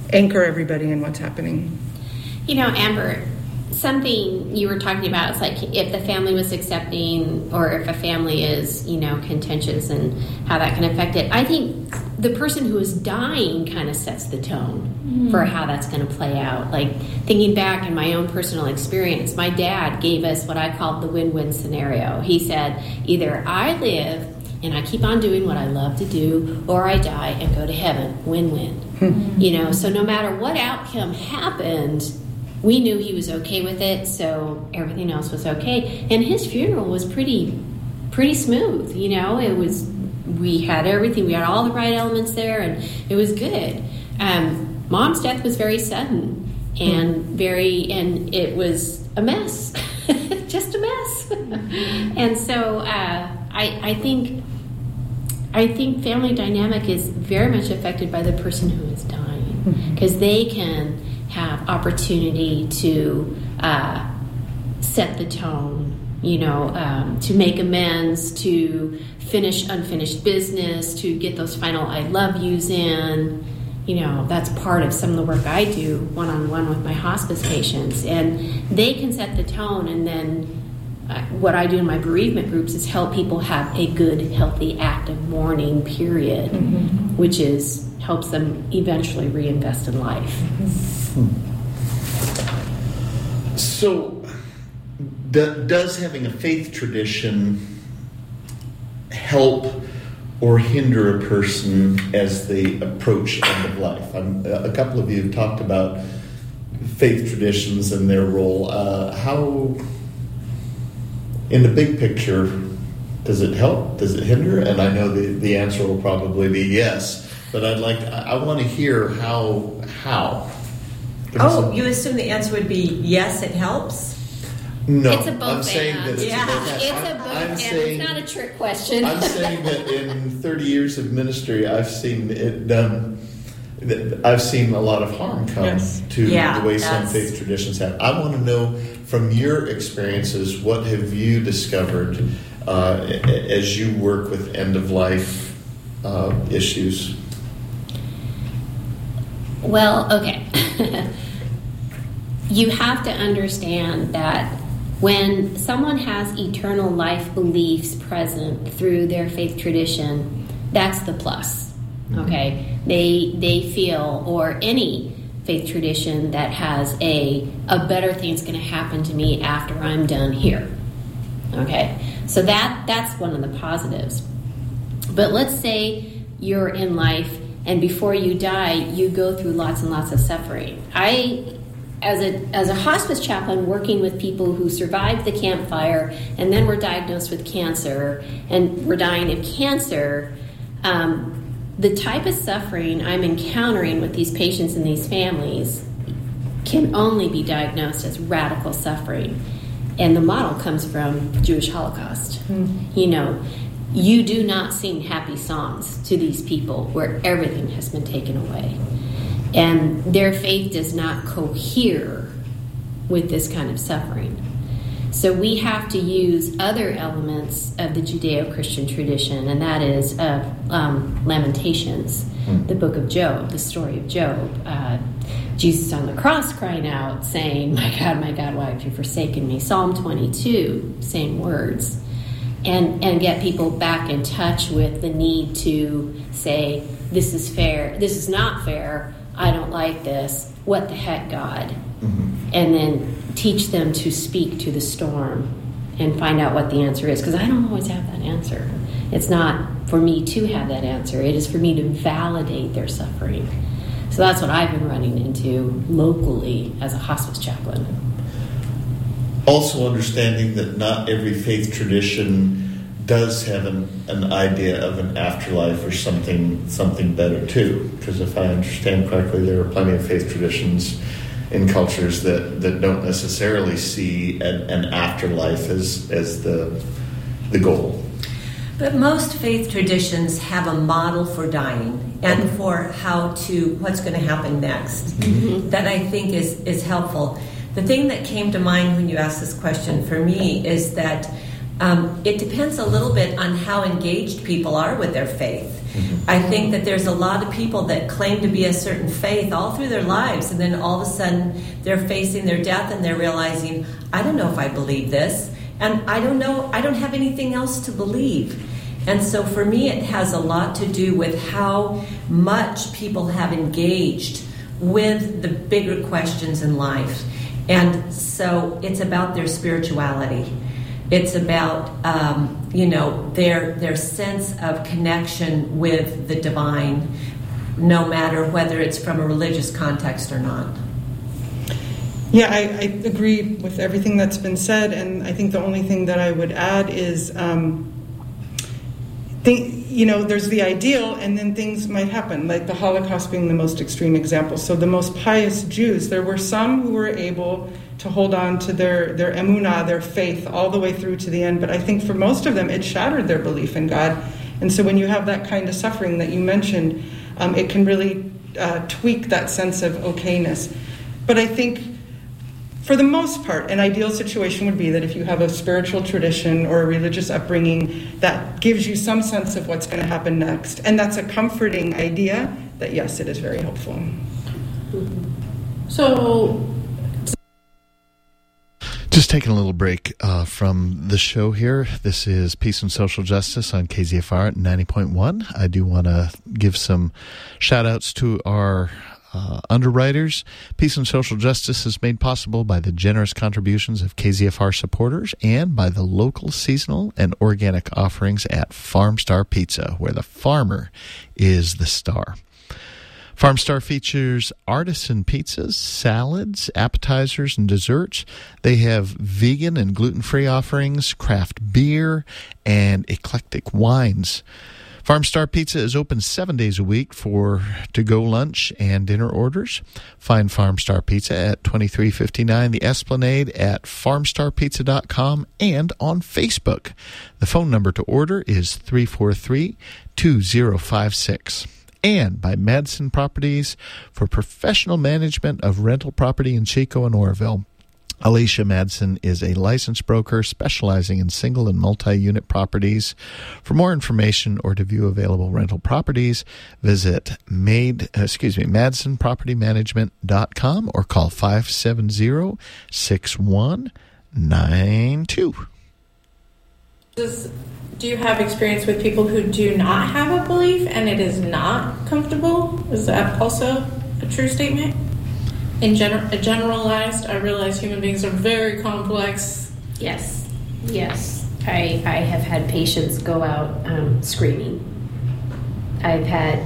anchor everybody in what's happening. You know, Amber, something you were talking about is like if the family was accepting or if a family is, contentious and how that can affect it. I think the person who is dying kind of sets the tone for how that's going to play out. Like thinking back in my own personal experience, my dad gave us what I called the win-win scenario. He said, either I live and I keep on doing what I love to do, or I die and go to heaven. Win-win. So no matter what outcome happened, we knew he was okay with it, so everything else was okay. And his funeral was pretty smooth. It was, we had everything, we had all the right elements there, and it was good. Mom's death was very sudden and it was a mess, just a mess. And so I think family dynamic is very much affected by the person who is dying, because they can have opportunity to set the tone, to make amends, to finish unfinished business, to get those final I love yous in. That's part of some of the work I do one-on-one with my hospice patients. And they can set the tone, and then what I do in my bereavement groups is help people have a good, healthy, active mourning period, which helps them eventually reinvest in life. So, does having a faith tradition help or hinder a person as they approach end of life? A couple of you have talked about faith traditions and their role. How, in the big picture, does it help? Does it hinder? And I know the answer will probably be yes. But I want to hear how. Oh, you assume the answer would be yes, it helps? No, it's a both I'm saying that it's yeah. a both It's a both and. It's not a trick question. I'm saying that in 30 years of ministry, I've seen it done. I've seen a lot of harm come to the way some faith traditions have. I want to know from your experiences, what have you discovered as you work with end of life issues? Well, okay. You have to understand that when someone has eternal life beliefs present through their faith tradition, that's the plus. Okay? They feel, or any faith tradition that has a better thing's going to happen to me after I'm done here. Okay? So that's one of the positives. But let's say you're in life and before you die, you go through lots and lots of suffering. As a hospice chaplain working with people who survived the campfire and then were diagnosed with cancer and were dying of cancer, the type of suffering I'm encountering with these patients and these families can only be diagnosed as radical suffering. And the model comes from Jewish Holocaust. You do not sing happy songs to these people where everything has been taken away. And their faith does not cohere with this kind of suffering. So we have to use other elements of the Judeo-Christian tradition, and that is Lamentations, the book of Job, the story of Job. Jesus on the cross crying out, saying, my God, why have you forsaken me? Psalm 22, same words. And get people back in touch with the need to say, this is fair, this is not fair, I don't like this, what the heck, God? And then teach them to speak to the storm and find out what the answer is, because I don't always have that answer. It's not for me to have that answer, it is for me to validate their suffering. So that's what I've been running into locally as a hospice chaplain. Also understanding that not every faith tradition does have an idea of an afterlife or something better too. Because if I understand correctly, there are plenty of faith traditions in cultures that don't necessarily see an afterlife as the goal. But most faith traditions have a model for dying and for what's going to happen next. That I think is helpful. The thing that came to mind when you asked this question for me is that It depends a little bit on how engaged people are with their faith. I think that there's a lot of people that claim to be a certain faith all through their lives, and then all of a sudden they're facing their death and they're realizing, I don't know if I believe this, and I don't know, I don't have anything else to believe. And so for me, it has a lot to do with how much people have engaged with the bigger questions in life. And so it's about their spirituality. It's about, their sense of connection with the divine, no matter whether it's from a religious context or not. Yeah, I agree with everything that's been said, and I think the only thing that I would add is, there's the ideal, and then things might happen, like the Holocaust being the most extreme example. So the most pious Jews, there were some who were able to hold on to their emunah, their faith, all the way through to the end. But I think for most of them, it shattered their belief in God. And so when you have that kind of suffering that you mentioned, it can really tweak that sense of okayness. But I think for the most part, an ideal situation would be that if you have a spiritual tradition or a religious upbringing that gives you some sense of what's going to happen next. And that's a comforting idea that, yes, it is very helpful. So, just taking a little break from the show here. This is Peace and Social Justice on KZFR at 90.1. I do want to give some shout-outs to our underwriters. Peace and Social Justice is made possible by the generous contributions of KZFR supporters and by the local, seasonal, and organic offerings at Farmstar Pizza, where the farmer is the star. Farmstar features artisan pizzas, salads, appetizers, and desserts. They have vegan and gluten-free offerings, craft beer, and eclectic wines. Farmstar Pizza is open 7 days a week for to-go lunch and dinner orders. Find Farmstar Pizza at 2359 The Esplanade, at farmstarpizza.com, and on Facebook. The phone number to order is 343-2056. And by Madsen Properties for professional management of rental property in Chico and Oroville. Alicia Madsen is a licensed broker specializing in single and multi-unit properties. For more information or to view available rental properties, visit madsenpropertymanagement.com or call 570-6192. Do you have experience with people who do not have a belief and it is not comfortable? Is that also a true statement? Generalized, I realize human beings are very complex. Yes. I have had patients go out screaming. I've had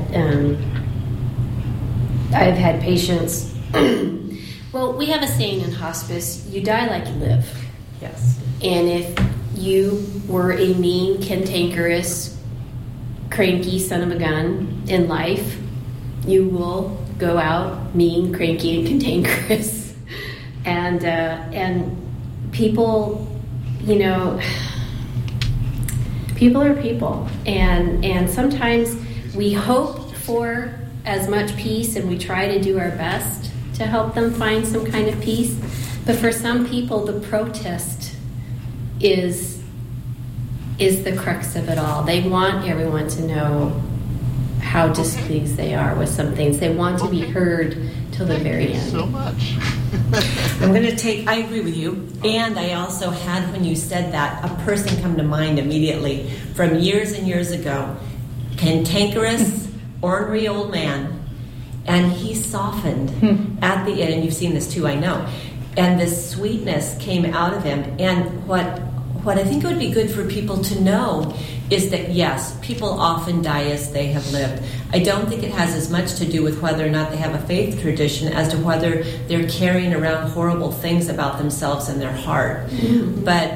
patients. Well, we have a saying in hospice: you die like you live. Yes. And if you were a mean, cantankerous, cranky son of a gun in life, you will go out mean, cranky, and cantankerous. And people, people are people. And sometimes we hope for as much peace, and we try to do our best to help them find some kind of peace. But for some people, the protest is the crux of it all. They want everyone to know how displeased they are with some things. They want to be heard till the very end. So much. I agree with you. And I also had, when you said that, a person come to mind immediately from years and years ago. Cantankerous, ornery old man. And he softened at the end. And you've seen this too, I know. And this sweetness came out of him. And what I think it would be good for people to know is that, yes, people often die as they have lived. I don't think it has as much to do with whether or not they have a faith tradition as to whether they're carrying around horrible things about themselves in their heart. Mm-hmm. But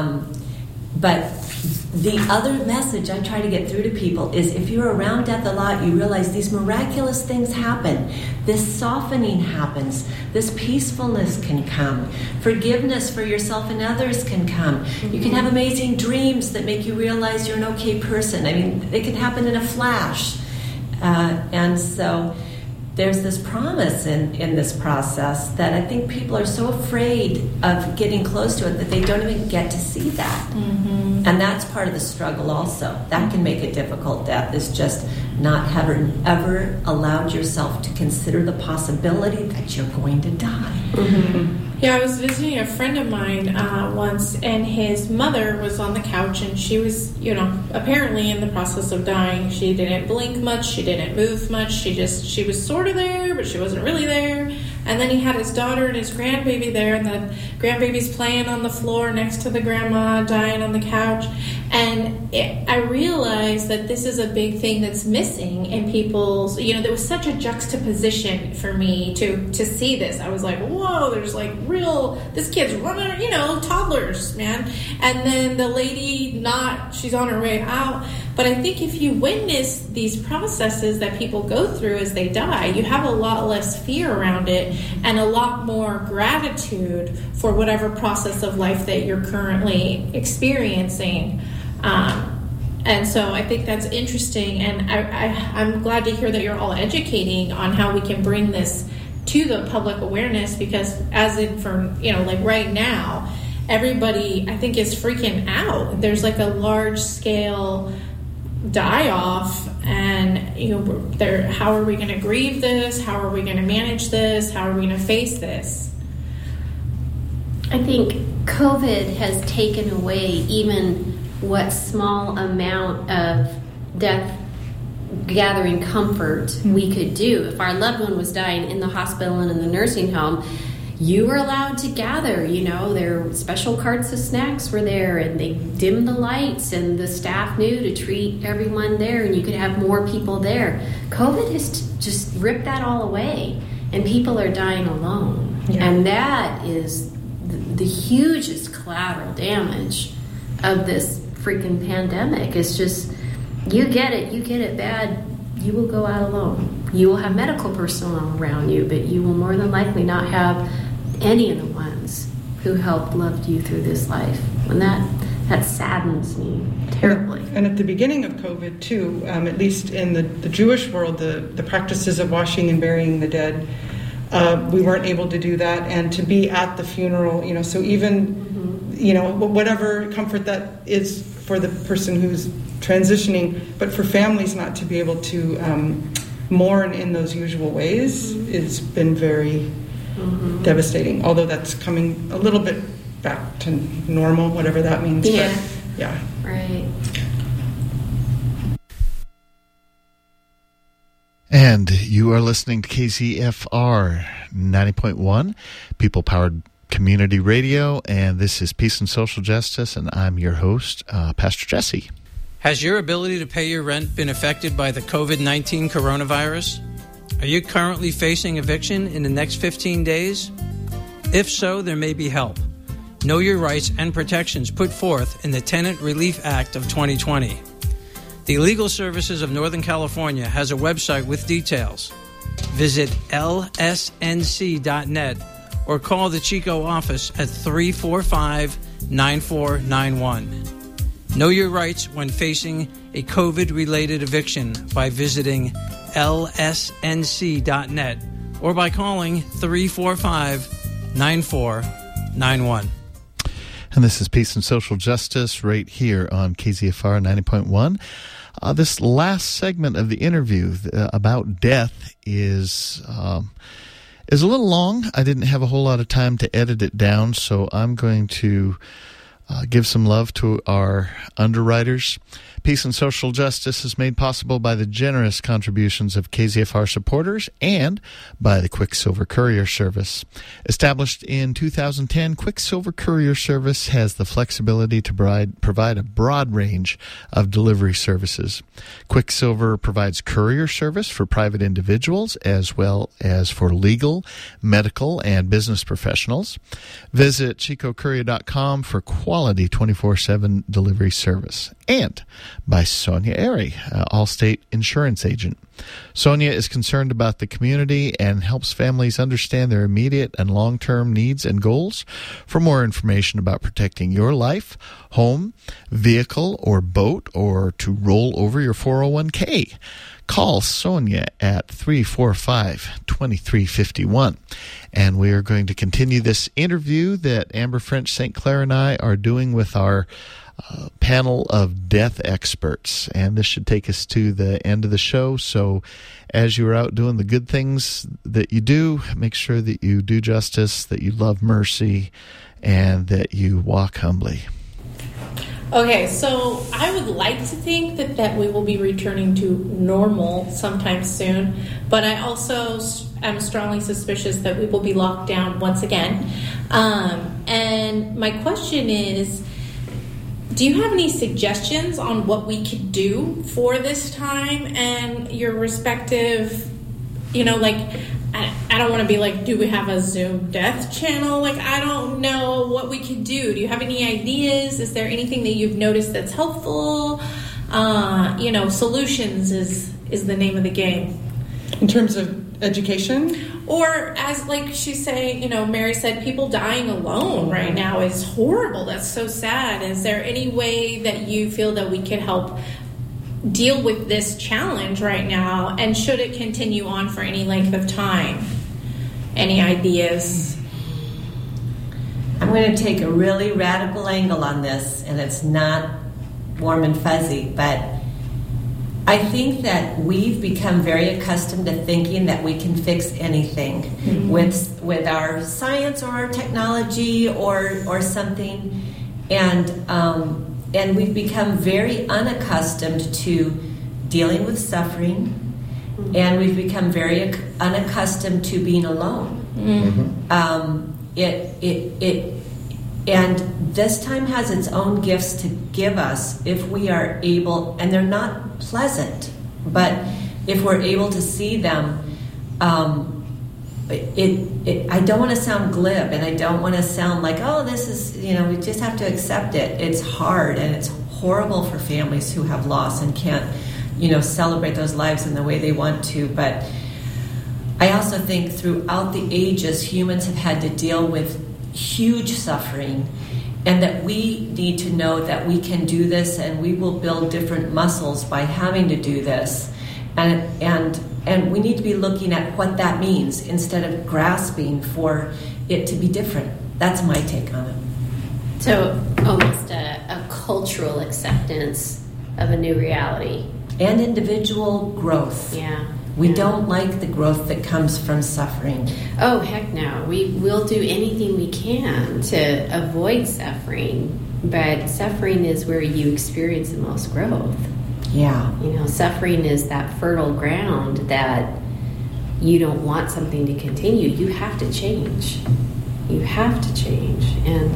the other message I try to get through to people is, if you're around death a lot, you realize these miraculous things happen. This softening happens. This peacefulness can come. Forgiveness for yourself and others can come. You can have amazing dreams that make you realize you're an okay person. I mean, it can happen in a flash. And so there's this promise in this process that I think people are so afraid of getting close to it that they don't even get to see that. Mm-hmm. And that's part of the struggle also. That can make it difficult. Death is just not having ever allowed yourself to consider the possibility that you're going to die. Mm-hmm. Yeah, I was visiting a friend of mine once, and his mother was on the couch, and she was, apparently in the process of dying. She didn't blink much, she didn't move much, she was sort of there, but she wasn't really there. And then he had his daughter and his grandbaby there, and the grandbaby's playing on the floor next to the grandma, dying on the couch. And I realized that this is a big thing that's missing in people's, there was such a juxtaposition for me to see this. I was like, whoa, there's like this kid's running, toddlers, man. And then the lady, she's on her way out. But I think if you witness these processes that people go through as they die, you have a lot less fear around it and a lot more gratitude for whatever process of life that you're currently experiencing. And so I think that's interesting, and I'm glad to hear that you're all educating on how we can bring this to the public awareness, because as in for, like right now, everybody I think is freaking out. There's like a large scale die-off, and how are we going to grieve this? How are we going to manage this? How are we going to face this? I think COVID has taken away even what small amount of death gathering comfort we could do. If our loved one was dying in the hospital and in the nursing home, you were allowed to gather, their special carts of snacks were there, and they dimmed the lights, and the staff knew to treat everyone there, and you could have more people there. COVID has just ripped that all away, and people are dying alone. Yeah. And that is the hugest collateral damage of this freaking pandemic. It's just, you get it bad, you will go out alone. You will have medical personnel around you, but you will more than likely not have any of the ones who helped, loved you through this life. And that saddens me terribly. And at the beginning of COVID, too, at least in the Jewish world, the practices of washing and burying the dead, we weren't able to do that, and to be at the funeral, so even, whatever comfort that is for the person who's transitioning, but for families not to be able to mourn in those usual ways, it's been very devastating, although that's coming a little bit back to normal, whatever that means. Yeah. But, yeah. Right. And you are listening to KZFR 90.1, people-powered community radio, and this is Peace and Social Justice, and I'm your host, Pastor Jesse. Has your ability to pay your rent been affected by the COVID-19 coronavirus? Are you currently facing eviction in the next 15 days? If so, there may be help. Know your rights and protections put forth in the Tenant Relief Act of 2020. The Legal Services of Northern California has a website with details. Visit lsnc.net or call the Chico office at 345-9491. Know your rights when facing a COVID-related eviction by visiting lsnc.net or by calling 345-9491. And this is Peace and Social Justice right here on KZFR 90.1. This last segment of the interview about death is a little long. I didn't have a whole lot of time to edit it down, so I'm going to give some love to our underwriters. Peace and Social Justice is made possible by the generous contributions of KZFR supporters and by the Quicksilver Courier Service. Established in 2010, Quicksilver Courier Service has the flexibility to provide a broad range of delivery services. Quicksilver provides courier service for private individuals as well as for legal, medical, and business professionals. Visit chicocourier.com for quality 24/7 delivery service. And by Sonia Airy, Allstate Insurance Agent. Sonia is concerned about the community and helps families understand their immediate and long-term needs and goals. For more information about protecting your life, home, vehicle, or boat, or to roll over your 401k, call Sonia at 345-2351. And we are going to continue this interview that Amber French St. Clair and I are doing with our panel of death experts. And this should take us to the end of the show. So as you're out doing the good things that you do, make sure that you do justice, that you love mercy, and that you walk humbly. Okay, so I would like to think that we will be returning to normal sometime soon, but I also am strongly suspicious that we will be locked down once again. And my question is, do you have any suggestions on what we could do for this time and your respective, I don't want to be like, do we have a Zoom death channel? Like, I don't know what we could do. Do you have any ideas? Is there anything that you've noticed that's helpful? Solutions is the name of the game. In terms of education? Or as like she's saying, Mary said, people dying alone right now is horrible. That's so sad. Is there any way that you feel that we could help deal with this challenge right now, and should it continue on for any length of time? Any ideas? I'm going to take a really radical angle on this, and it's not warm and fuzzy, but I think that we've become very accustomed to thinking that we can fix anything with our science or our technology or something, and we've become very unaccustomed to dealing with suffering, and we've become very unaccustomed to being alone. And this time has its own gifts to give us if we are able, and they're not pleasant, but if we're able to see them. I don't want to sound glib, and I don't want to sound like, oh, this is, we just have to accept it. It's hard, and it's horrible for families who have loss and can't, celebrate those lives in the way they want to. But I also think throughout the ages, humans have had to deal with huge suffering, and that we need to know that we can do this, and we will build different muscles by having to do this. And we need to be looking at what that means instead of grasping for it to be different. That's my take on it. So almost a cultural acceptance of a new reality. And individual growth. Yeah. We don't like the growth that comes from suffering. Oh, heck no. We will do anything we can to avoid suffering, but suffering is where you experience the most growth. Yeah. Suffering is that fertile ground that you don't want something to continue. You have to change. You have to change. And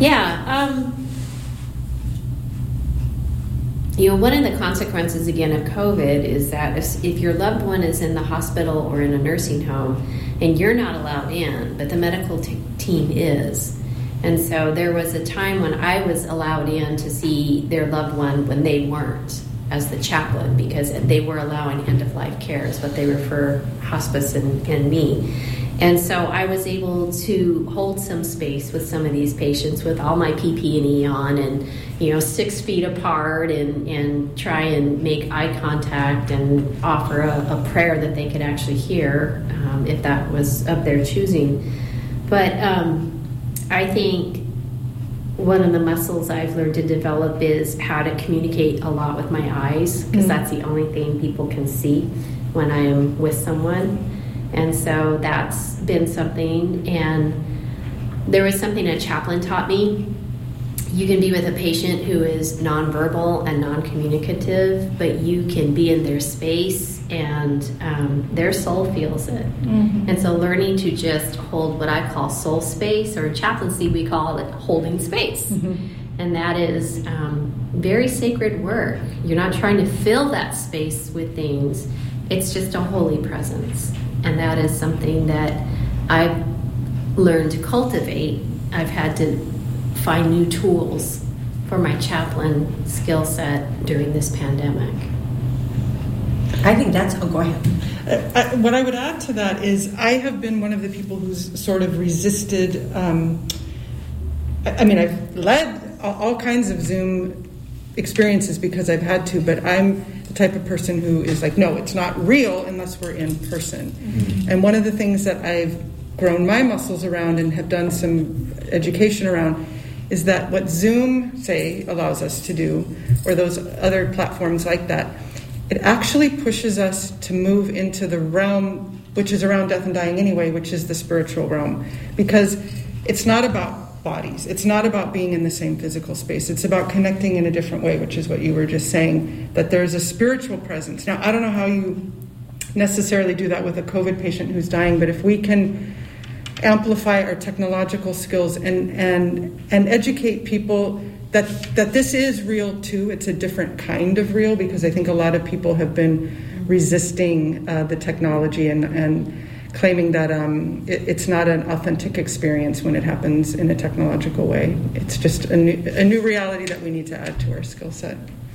one of the consequences, again, of COVID is that if your loved one is in the hospital or in a nursing home and you're not allowed in, but the medical team is. And so there was a time when I was allowed in to see their loved one when they weren't, as the chaplain, because they were allowing end-of-life care is what they refer hospice and me. And so I was able to hold some space with some of these patients with all my PPE on and, 6 feet apart and try and make eye contact and offer a prayer that they could actually hear if that was of their choosing. But I think one of the muscles I've learned to develop is how to communicate a lot with my eyes, because that's the only thing people can see when I am with someone. And so that's been something. And there was something a chaplain taught me. You can be with a patient who is nonverbal and non-communicative, but you can be in their space and their soul feels it. And so learning to just hold what I call soul space, or in chaplaincy we call it holding space. And that is very sacred work. You're not trying to fill that space with things. It's just a holy presence. And that is something that I've learned to cultivate. I've had to find new tools for my chaplain skill set during this pandemic. I think that's, go ahead. What I would add to that is I have been one of the people who's sort of resisted, I've led all kinds of Zoom experiences because I've had to, but I'm the type of person who is like, no, it's not real unless we're in person. Mm-hmm. And one of the things that I've grown my muscles around and have done some education around is that what Zoom, say, allows us to do, or those other platforms like that, it actually pushes us to move into the realm which is around death and dying anyway, which is the spiritual realm. Because it's not about bodies. It's not about being in the same physical space. It's about connecting in a different way, which is what you were just saying, that there's a spiritual presence. Now, I don't know how you necessarily do that with a COVID patient who's dying, but if we can amplify our technological skills and educate people that this is real too. It's a different kind of real, because I think a lot of people have been resisting the technology and claiming that it's not an authentic experience when it happens in a technological way. It's just a new reality that we need to add to our skill set.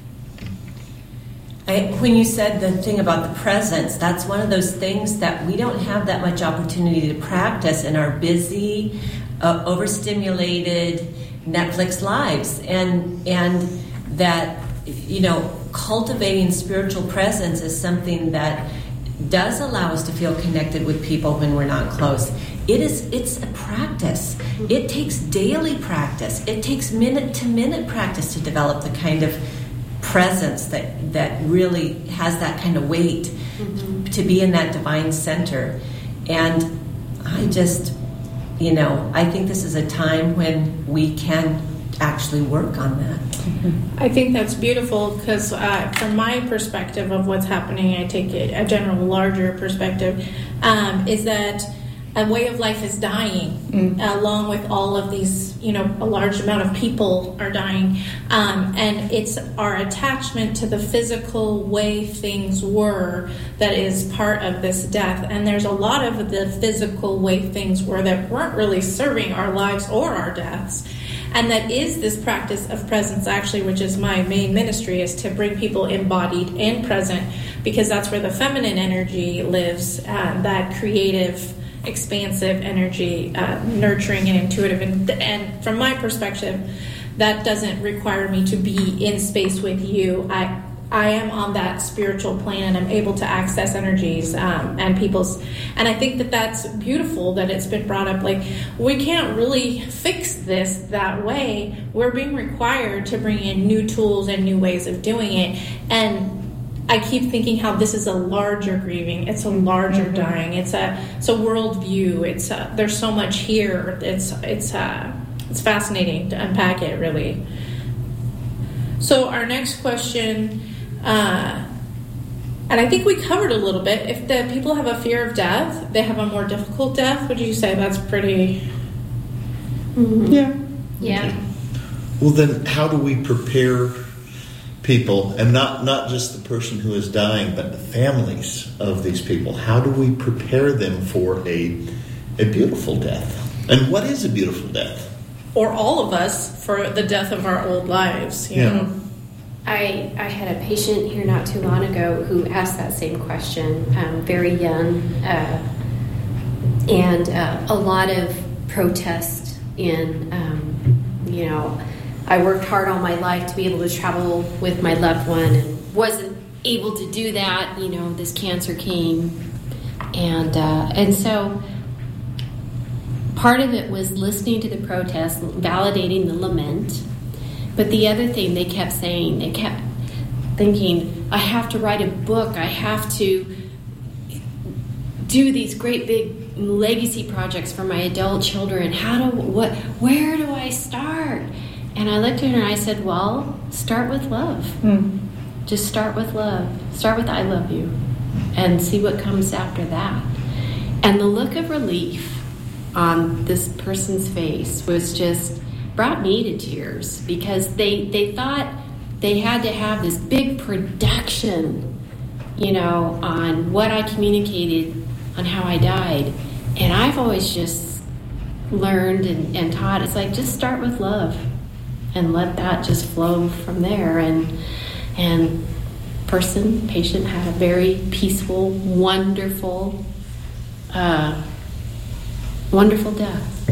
When you said the thing about the presence, that's one of those things that we don't have that much opportunity to practice in our busy, overstimulated Netflix lives, and that, you know, cultivating spiritual presence is something that does allow us to feel connected with people when we're not close. It's a practice. It takes daily practice. It takes minute-to-minute practice to develop the kind of presence that really has that kind of weight, to be in that divine center. And I just, I think this is a time when we can actually work on that. I think that's beautiful, because from my perspective of what's happening, I take it a general larger perspective, is that a way of life is dying, along with all of these, a large amount of people are dying. And it's our attachment to the physical way things were that is part of this death. And there's a lot of the physical way things were that weren't really serving our lives or our deaths. And that is this practice of presence, actually, which is my main ministry, is to bring people embodied and present, because that's where the feminine energy lives, that creative, expansive energy, nurturing and intuitive. And from my perspective, that doesn't require me to be in space with you. I am on that spiritual plane, and I'm able to access energies and people's. And I think that that's beautiful that it's been brought up. Like, we can't really fix this that way. We're being required to bring in new tools and new ways of doing it. And I keep thinking how this is a larger grieving. It's a larger dying. It's a worldview. There's so much here. It's fascinating to unpack it, really. So our next question. And I think we covered a little bit. If the people have a fear of death, they have a more difficult death. Would you say that's pretty? Mm-hmm. Yeah. Well, then, how do we prepare people, and not just the person who is dying, but the families of these people? How do we prepare them for a beautiful death? And what is a beautiful death? Or all of us for the death of our old lives. You know? I had a patient here not too long ago who asked that same question, very young, and a lot of protest in, I worked hard all my life to be able to travel with my loved one and wasn't able to do that. This cancer came, and so part of it was listening to the protest, validating the lament. But the other thing they kept saying, they kept thinking, I have to write a book. I have to do these great big legacy projects for my adult children. Where do I start? And I looked at her and I said, well, start with love. Just start with love. Start with I love you and see what comes after that. And the look of relief on this person's face was just brought me to tears, because they thought they had to have this big production, on what I communicated on how I died. And I've always just learned and taught, it's like, just start with love and let that just flow from there. And patient had a very peaceful, wonderful, wonderful death.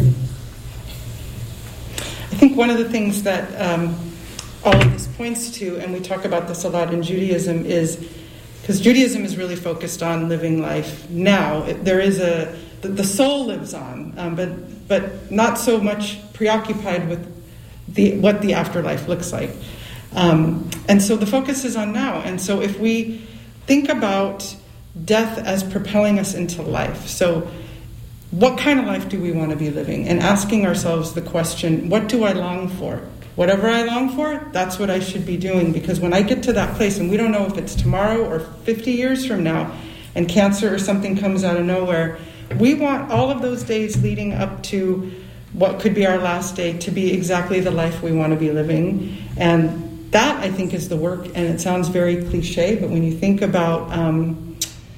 I think one of the things that all of this points to, and we talk about this a lot in Judaism, is because Judaism is really focused on living life now. There is the soul lives on, but not so much preoccupied with what the afterlife looks like. And so the focus is on now. And so if we think about death as propelling us into life, so what kind of life do we want to be living? And asking ourselves the question, what do I long for? Whatever I long for, that's what I should be doing. Because when I get to that place, and we don't know if it's tomorrow or 50 years from now, and cancer or something comes out of nowhere, we want all of those days leading up to what could be our last day to be exactly the life we want to be living. And that, I think, is the work. And it sounds very cliche, but when you think about, on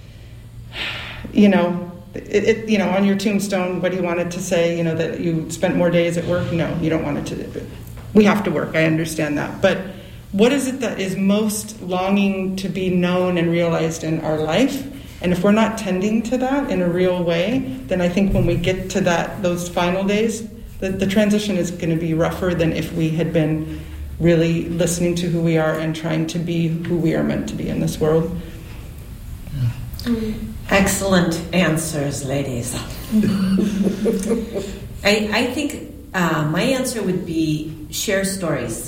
your tombstone, what do you want it to say? That you spent more days at work? No, you don't want it to. We have to work. I understand that. But what is it that is most longing to be known and realized in our life? And if we're not tending to that in a real way, then I think when we get to those final days, the transition is going to be rougher than if we had been really listening to who we are and trying to be who we are meant to be in this world. Excellent answers, ladies. I think my answer would be share stories.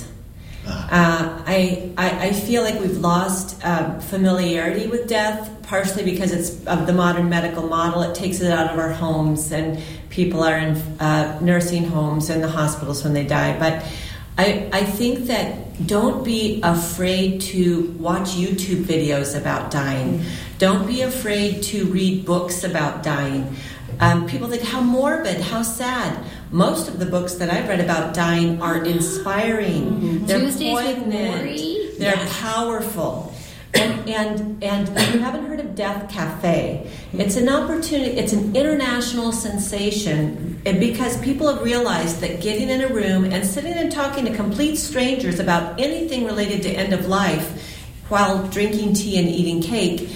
I feel like we've lost familiarity with death, partially because it's of the modern medical model. It takes it out of our homes, and people are in nursing homes and the hospitals when they die. But I think that don't be afraid to watch YouTube videos about dying. Don't be afraid to read books about dying. People think, how morbid, how sad. Most of the books that I've read about dying are inspiring. They're poignant. They're powerful. And if you haven't heard of Death Cafe, it's an opportunity, it's an international sensation, and because people have realized that getting in a room and sitting and talking to complete strangers about anything related to end of life while drinking tea and eating cake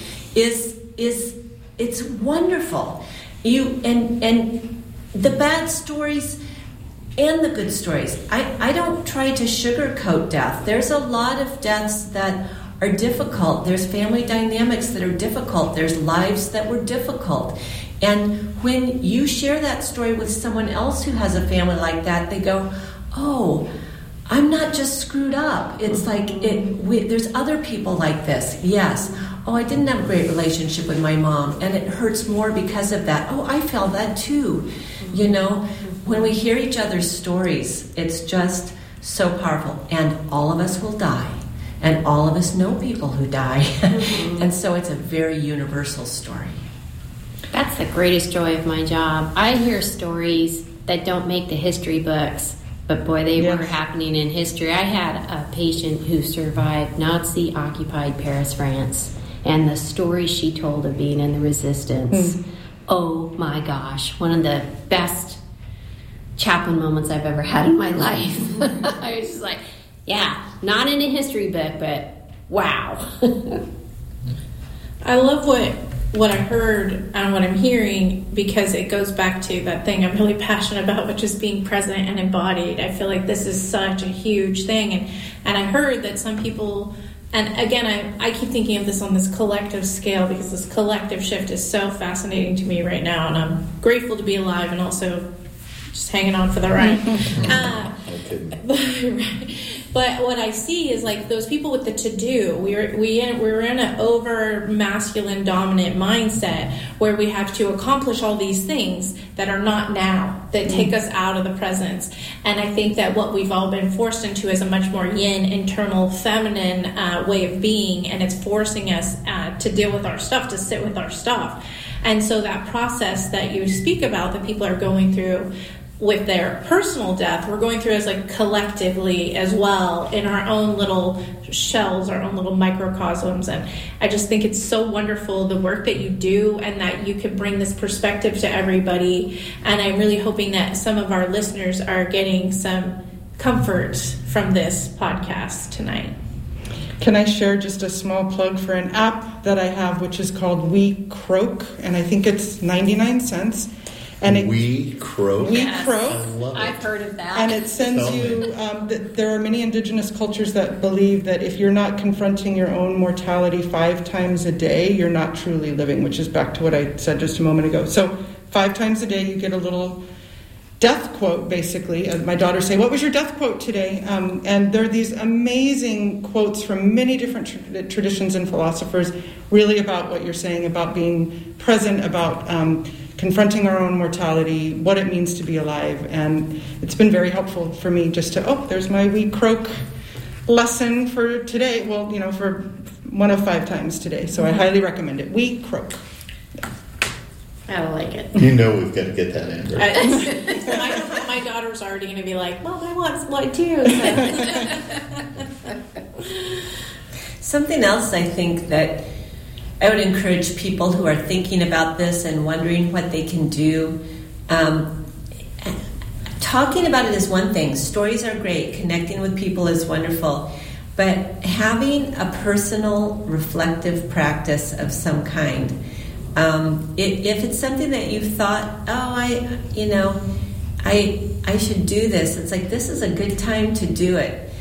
it's wonderful. And the bad stories and the good stories. I don't try to sugarcoat death. There's a lot of deaths that are difficult. There's family dynamics that are difficult. There's lives that were difficult. And when you share that story with someone else who has a family like that, they go, oh, I'm not just screwed up. It's like there's other people like this. Yes. Oh, I didn't have a great relationship with my mom, and it hurts more because of that. Oh, I felt that too. When we hear each other's stories, it's just so powerful. And all of us will die. And all of us know people who die. And so it's a very universal story. That's the greatest joy of my job. I hear stories that don't make the history books, but boy, they were happening in history. I had a patient who survived Nazi-occupied Paris, France, and the story she told of being in the resistance. Oh my gosh, one of the best chaplain moments I've ever had in my life. I was just like, yeah, not in a history book, but wow. I love what I heard and what I'm hearing, because it goes back to that thing I'm really passionate about, which is being present and embodied. I feel like this is such a huge thing. And I heard that some people, and again, I keep thinking of this on this collective scale, because this collective shift is so fascinating to me right now, and I'm grateful to be alive and also just hanging on for the ride. But what I see is like those people with the to-do. We're in an over masculine dominant mindset where we have to accomplish all these things that are not now, that take us out of the presence. And I think that what we've all been forced into is a much more yin, internal, feminine way of being, and it's forcing us to deal with our stuff, to sit with our stuff. And so that process that you speak about, that people are going through with their personal death, we're going through as like collectively as well in our own little shells, our own little microcosms. And I just think it's so wonderful, the work that you do, and that you can bring this perspective to everybody. And I'm really hoping that some of our listeners are getting some comfort from this podcast tonight. Can I share just a small plug for an app that I have, which is called We Croak, and I think it's 99 cents. And We Croak? We Yes. Croak. I love it. I've heard of that. And it sends Tell you, there are many indigenous cultures that believe that if you're not confronting your own mortality 5 times a day, you're not truly living, which is back to what I said just a moment ago. So 5 times a day, you get a little death quote, basically. My daughters say, "What was your death quote today?" And there are these amazing quotes from many different traditions and philosophers, really about what you're saying, about being present, about confronting our own mortality, what it means to be alive. And it's been very helpful for me just to, there's my We Croak lesson for today. Well, for one of 5 times today. So I highly recommend it. We Croak. I like it. You know we've got to get that, Amber. My daughter's already going to be like, Mom, I want one too. Something else I think that I would encourage people who are thinking about this and wondering what they can do. Talking about it is one thing. Stories are great. Connecting with people is wonderful. But having a personal, reflective practice of some kind. If it's something that you've thought, I should do this. It's like, this is a good time to do it.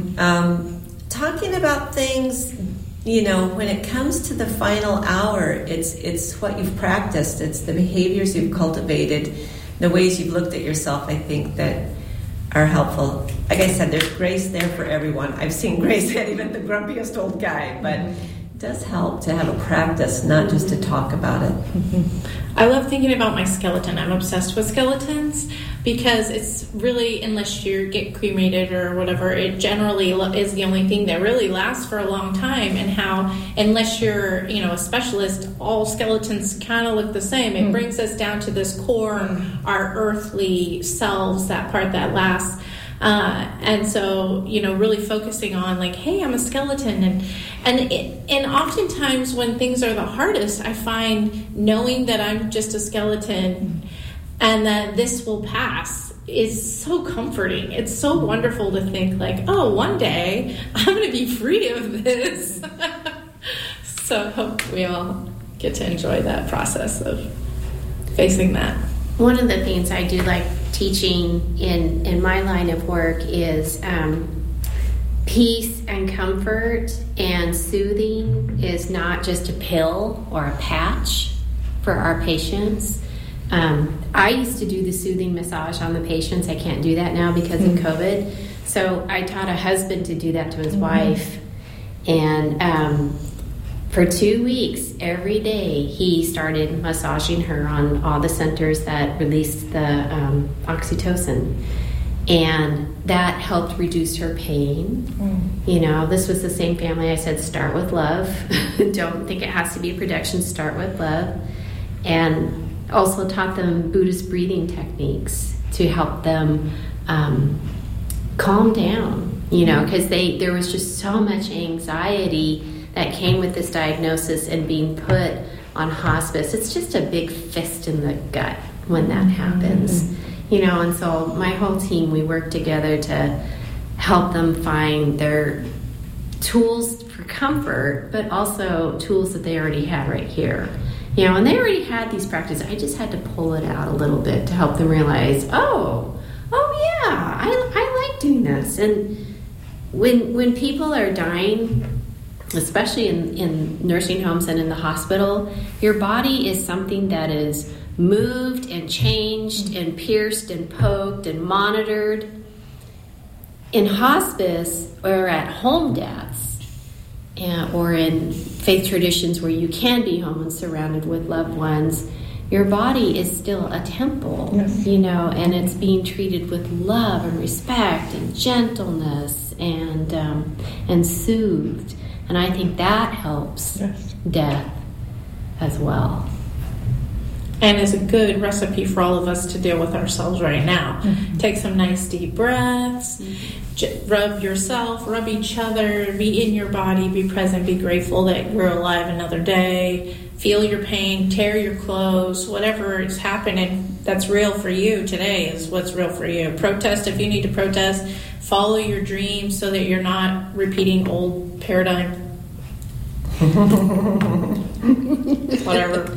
Talking about things, when it comes to the final hour, it's what you've practiced. It's the behaviors you've cultivated, the ways you've looked at yourself, I think, that are helpful. Like I said, there's grace there for everyone. I've seen grace at even the grumpiest old guy, but it does help to have a practice, not just to talk about it. I love thinking about my skeleton. I'm obsessed with skeletons because it's really, unless you get cremated or whatever, it generally is the only thing that really lasts for a long time. And how, unless you're, a specialist, all skeletons kind of look the same. It brings us down to this core, our earthly selves, that part that lasts. And so, really focusing on like, hey, I'm a skeleton. And oftentimes when things are the hardest, I find knowing that I'm just a skeleton and that this will pass is so comforting. It's so wonderful to think like, one day I'm going to be free of this. So I hope we all get to enjoy that process of facing that. One of the things I do like teaching in my line of work is peace and comfort and soothing is not just a pill or a patch for our patients. I used to do the soothing massage on the patients. I can't do that now because of COVID. So I taught a husband to do that to his wife. And for 2 weeks, every day, he started massaging her on all the centers that release the oxytocin. And that helped reduce her pain. This was the same family. I said, start with love. Don't think it has to be production. Start with love. And also taught them Buddhist breathing techniques to help them calm down, because there was just so much anxiety that came with this diagnosis and being put on hospice. It's just a big fist in the gut when that happens, and so my whole team, we work together to help them find their tools for comfort, but also tools that they already had right here. And they already had these practices. I just had to pull it out a little bit to help them realize, I like doing this. And when people are dying, especially in nursing homes and in the hospital, your body is something that is moved and changed and pierced and poked and monitored. In hospice or at home deaths, or in faith traditions where you can be home and surrounded with loved ones, your body is still a temple, and it's being treated with love and respect and gentleness and soothed. And I think that helps death as well. And is a good recipe for all of us to deal with ourselves right now. Take some nice deep breaths, rub yourself, rub each other, be in your body, be present, be grateful that you're alive another day, feel your pain, tear your clothes, whatever is happening that's real for you today is what's real for you. Protest if you need to protest, follow your dreams so that you're not repeating old paradigm. Whatever.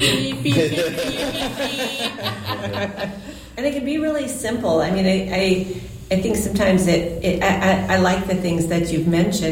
And it can be really simple. I mean, I think sometimes I like the things that you've mentioned.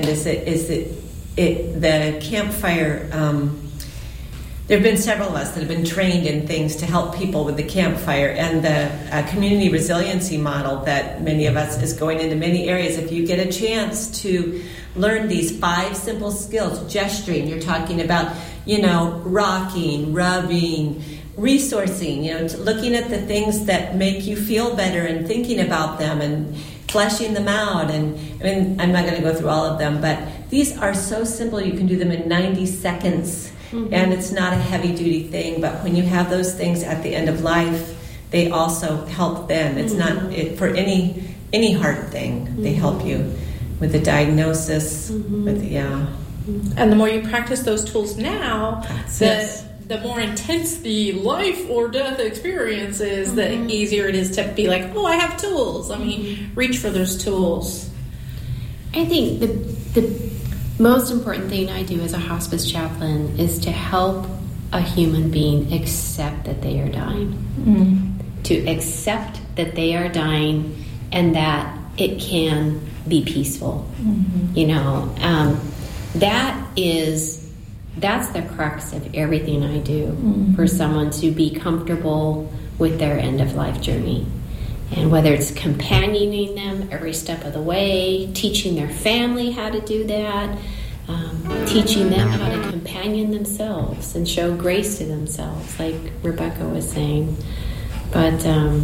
The campfire. There have been several of us that have been trained in things to help people with the campfire, and the community resiliency model that many of us is going into many areas. If you get a chance to learn these 5 simple skills, gesturing, you're talking about, rocking, rubbing, resourcing, looking at the things that make you feel better and thinking about them and fleshing them out. And I'm not going to go through all of them, but these are so simple. You can do them in 90 seconds. Mm-hmm. And it's not a heavy-duty thing, but when you have those things at the end of life, they also help them. It's not for any hard thing. Mm-hmm. They help you with the diagnosis. Mm-hmm. And the more you practice those tools now, the more intense the life or death experience is, the easier it is to be like, oh, I have tools. Let me reach for those tools. I think the most important thing I do as a hospice chaplain is to help a human being accept that they are dying. Mm-hmm. To accept that they are dying and that it can be peaceful. Mm-hmm. That's the crux of everything I do, for someone to be comfortable with their end-of-life journey. And whether it's companioning them every step of the way, teaching their family how to do that, teaching them how to companion themselves and show grace to themselves, like Rebecca was saying. But,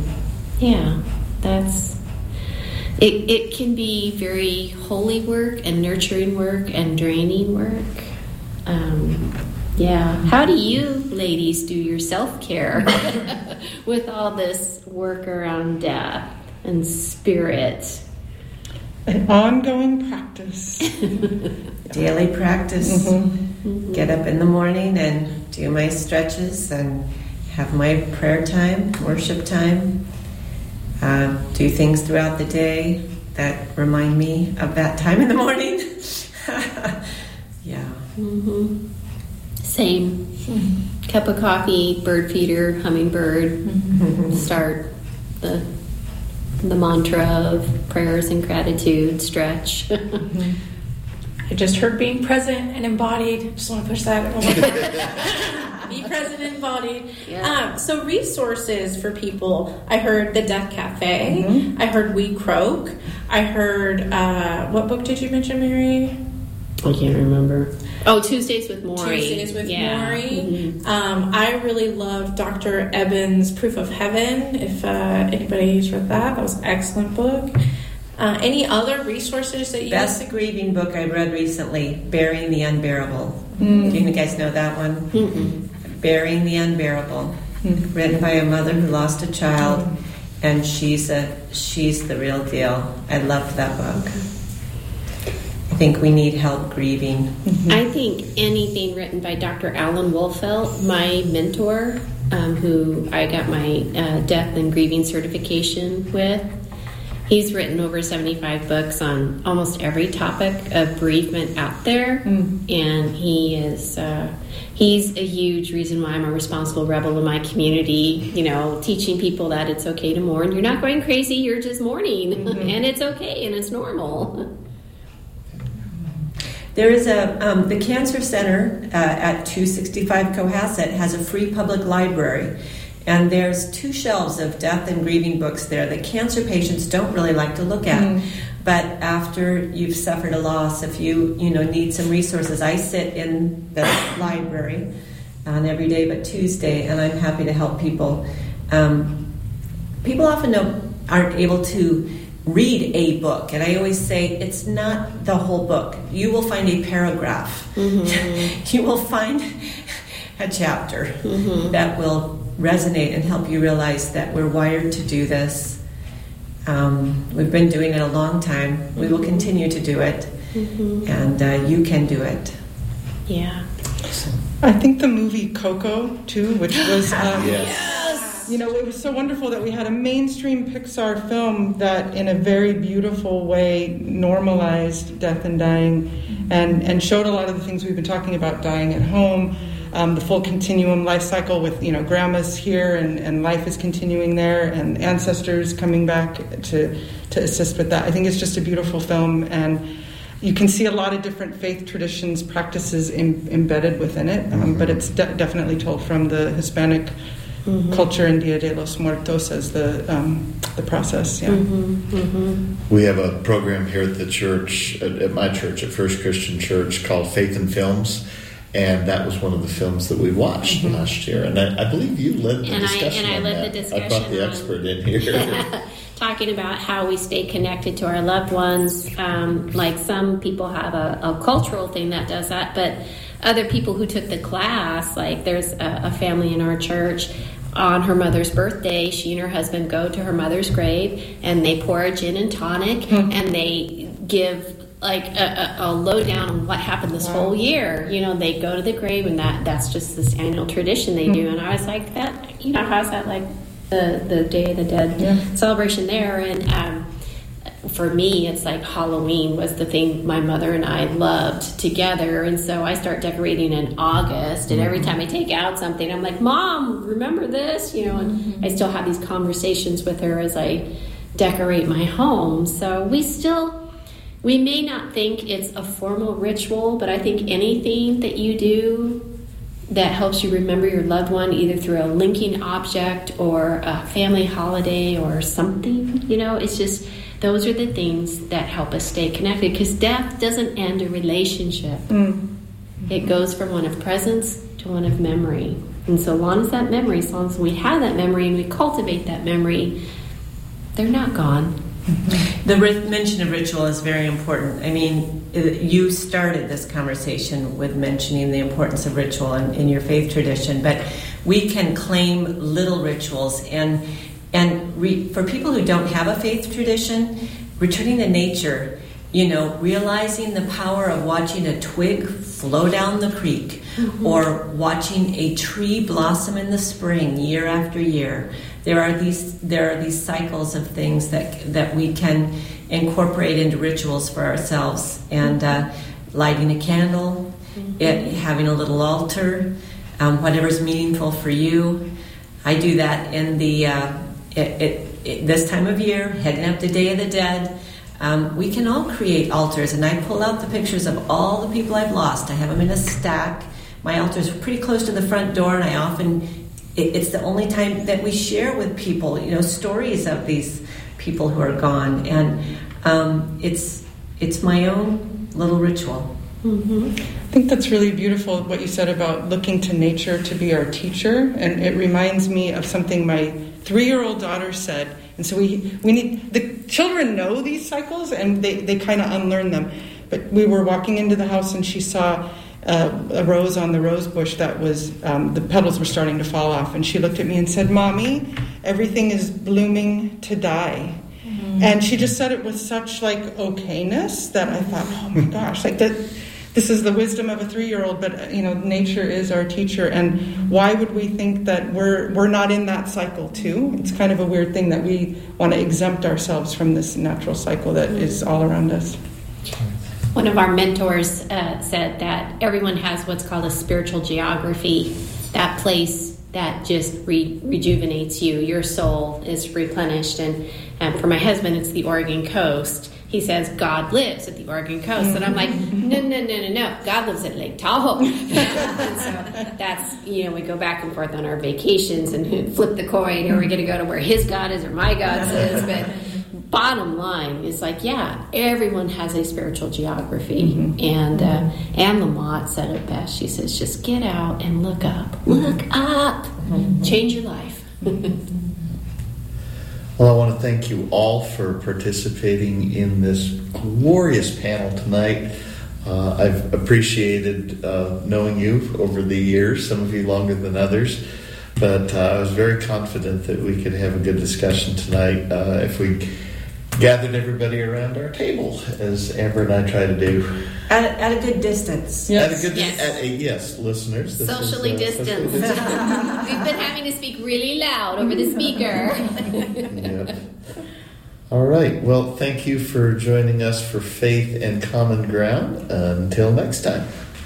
it can be very holy work and nurturing work and draining work. How do you ladies do your self-care with all this work around death and spirit? An ongoing practice. Daily practice. Mm-hmm. Get up in the morning and do my stretches and have my prayer time, worship time. Do things throughout the day that remind me of that time in the morning. Mm-hmm. Same. Mm-hmm. Cup of coffee, bird feeder, hummingbird. Mm-hmm. Start the mantra of prayers and gratitude, stretch. Mm-hmm. I just heard being present and embodied. Just want to push that one more. Be present and embodied. Yeah. So resources for people. I heard The Death Cafe. Mm-hmm. I heard We Croak. I heard, what book did you mention, Mary? I can't remember. Oh, Tuesdays with Maury. Tuesdays with Maury. Mm-hmm. I really love Dr. Eben's Proof of Heaven. If anybody's read that was an excellent book. Any other resources that you... Best grieving book I read recently, Bearing the Unbearable. Mm-hmm. Do you guys know that one? Mm-hmm. Bearing the Unbearable. Mm-hmm. Written by a mother who lost a child, and she's the real deal. I loved that book. I think we need help grieving. Mm-hmm. I think anything written by Dr. Alan Wolfelt, my mentor, who I got my death and grieving certification with, he's written over 75 books on almost every topic of bereavement out there. Mm. And he's a huge reason why I'm a responsible rebel in my community, teaching people that it's okay to mourn. You're not going crazy, you're just mourning. Mm-hmm. And it's okay and it's normal. There is the Cancer Center at 265 Cohasset has a free public library, and there's 2 shelves of death and grieving books there that cancer patients don't really like to look at. Mm. But after you've suffered a loss, if you need some resources, I sit in the library on every day but Tuesday, and I'm happy to help people. People often aren't able to read a book, and I always say it's not the whole book. You will find a paragraph. Mm-hmm. You will find a chapter that will resonate and help you realize that we're wired to do this. We've been doing it a long time. We will continue to do it, and you can do it. Yeah. I think the movie Coco too, which was yes. It was so wonderful that we had a mainstream Pixar film that in a very beautiful way normalized death and dying and showed a lot of the things we've been talking about, dying at home, the full continuum life cycle with, grandma's here and life is continuing there and ancestors coming back to assist with that. I think it's just a beautiful film, and you can see a lot of different faith traditions, practices embedded within it, but it's definitely told from the Hispanic culture in Dia de los Muertos as the process. Yeah. We have a program here at the church, at my church, at First Christian Church, called Faith in Films, and that was one of the films that we watched last year. And I believe you led the discussion. I led the discussion. I brought the expert in here. Talking about how we stay connected to our loved ones. Like some people have a cultural thing that does that, but other people who took the class, like there's a family in our church, on her mother's birthday, she and her husband go to her mother's grave and they pour a gin and tonic and they give like a lowdown on what happened this whole year. They go to the grave and that's just this annual tradition they do. And I was like, how's that like the Day of the Dead celebration there? And for me, it's like Halloween was the thing my mother and I loved together. And so I start decorating in August. And every time I take out something, I'm like, Mom, remember this? And I still have these conversations with her as I decorate my home. So we may not think it's a formal ritual, but I think anything that you do that helps you remember your loved one, either through a linking object or a family holiday or something, it's just, those are the things that help us stay connected, because death doesn't end a relationship. It goes from one of presence to one of memory. And so long as we have that memory and we cultivate that memory, they're not gone. The mention of ritual is very important. I mean, you started this conversation with mentioning the importance of ritual in your faith tradition, but we can claim little rituals for people who don't have a faith tradition, returning to nature, realizing the power of watching a twig flow down the creek or watching a tree blossom in the spring year after year. There are these cycles of things that we can incorporate into rituals for ourselves, and lighting a candle, having a little altar, whatever's meaningful for you. I do that in the this time of year, heading up to Day of the Dead. We can all create altars, and I pull out the pictures of all the people I've lost. I have them in a stack. My altar's pretty close to the front door, and it's the only time that we share with people, stories of these people who are gone, and it's my own little ritual. I think that's really beautiful what you said about looking to nature to be our teacher, and it reminds me of something my 3-year-old daughter said. And so we need, the children know these cycles and they kind of unlearn them. But we were walking into the house and she saw a rose on the rose bush that was, the petals were starting to fall off. And she looked at me and said, Mommy, everything is blooming to die. And she just said it with such okayness that I thought, oh my gosh, this is the wisdom of a 3-year-old, but nature is our teacher, and why would we think that we're not in that cycle too? It's kind of a weird thing that we want to exempt ourselves from this natural cycle that is all around us. One of our mentors said that everyone has what's called a spiritual geography, that place that just rejuvenates you. Your soul is replenished, and for my husband, it's the Oregon coast. He says God lives at the Oregon coast, and I'm like, no. God lives at Lake Tahoe. And so that's, we go back and forth on our vacations and flip the coin. Are we going to go to where his God is or my God is? But bottom line is everyone has a spiritual geography. And Anne Lamott said it best. She says, just get out and look up. Look up. Change your life. Well, I want to thank you all for participating in this glorious panel tonight. I've appreciated knowing you over the years, some of you longer than others, but I was very confident that we could have a good discussion tonight if we gathered everybody around our table, as Amber and I try to do. At a good distance. Yes. Yes. Listeners. this Socially is, distanced. socially distanced. We've been having to speak really loud over the speaker. Yep. All right. Well, thank you for joining us for Faith and Common Ground. Until next time.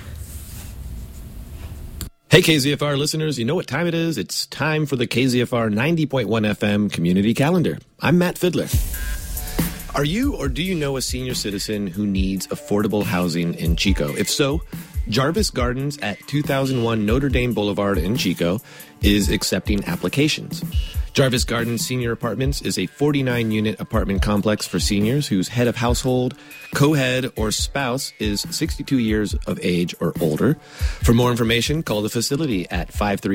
Hey, KZFR listeners, you know what time it is? It's time for the KZFR 90.1 FM Community Calendar. I'm Matt Fiddler. Are you or do you know a senior citizen who needs affordable housing in Chico? If so, Jarvis Gardens at 2001 Notre Dame Boulevard in Chico is accepting applications. Jarvis Gardens Senior Apartments is a 49-unit apartment complex for seniors whose head of household, co-head, or spouse is 62 years of age or older. For more information, call the facility at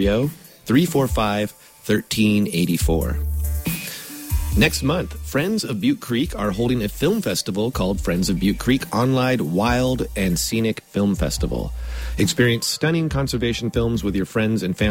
530-345-1384. Next month, Friends of Butte Creek are holding a film festival called Friends of Butte Creek Online Wild and Scenic Film Festival. Experience stunning conservation films with your friends and family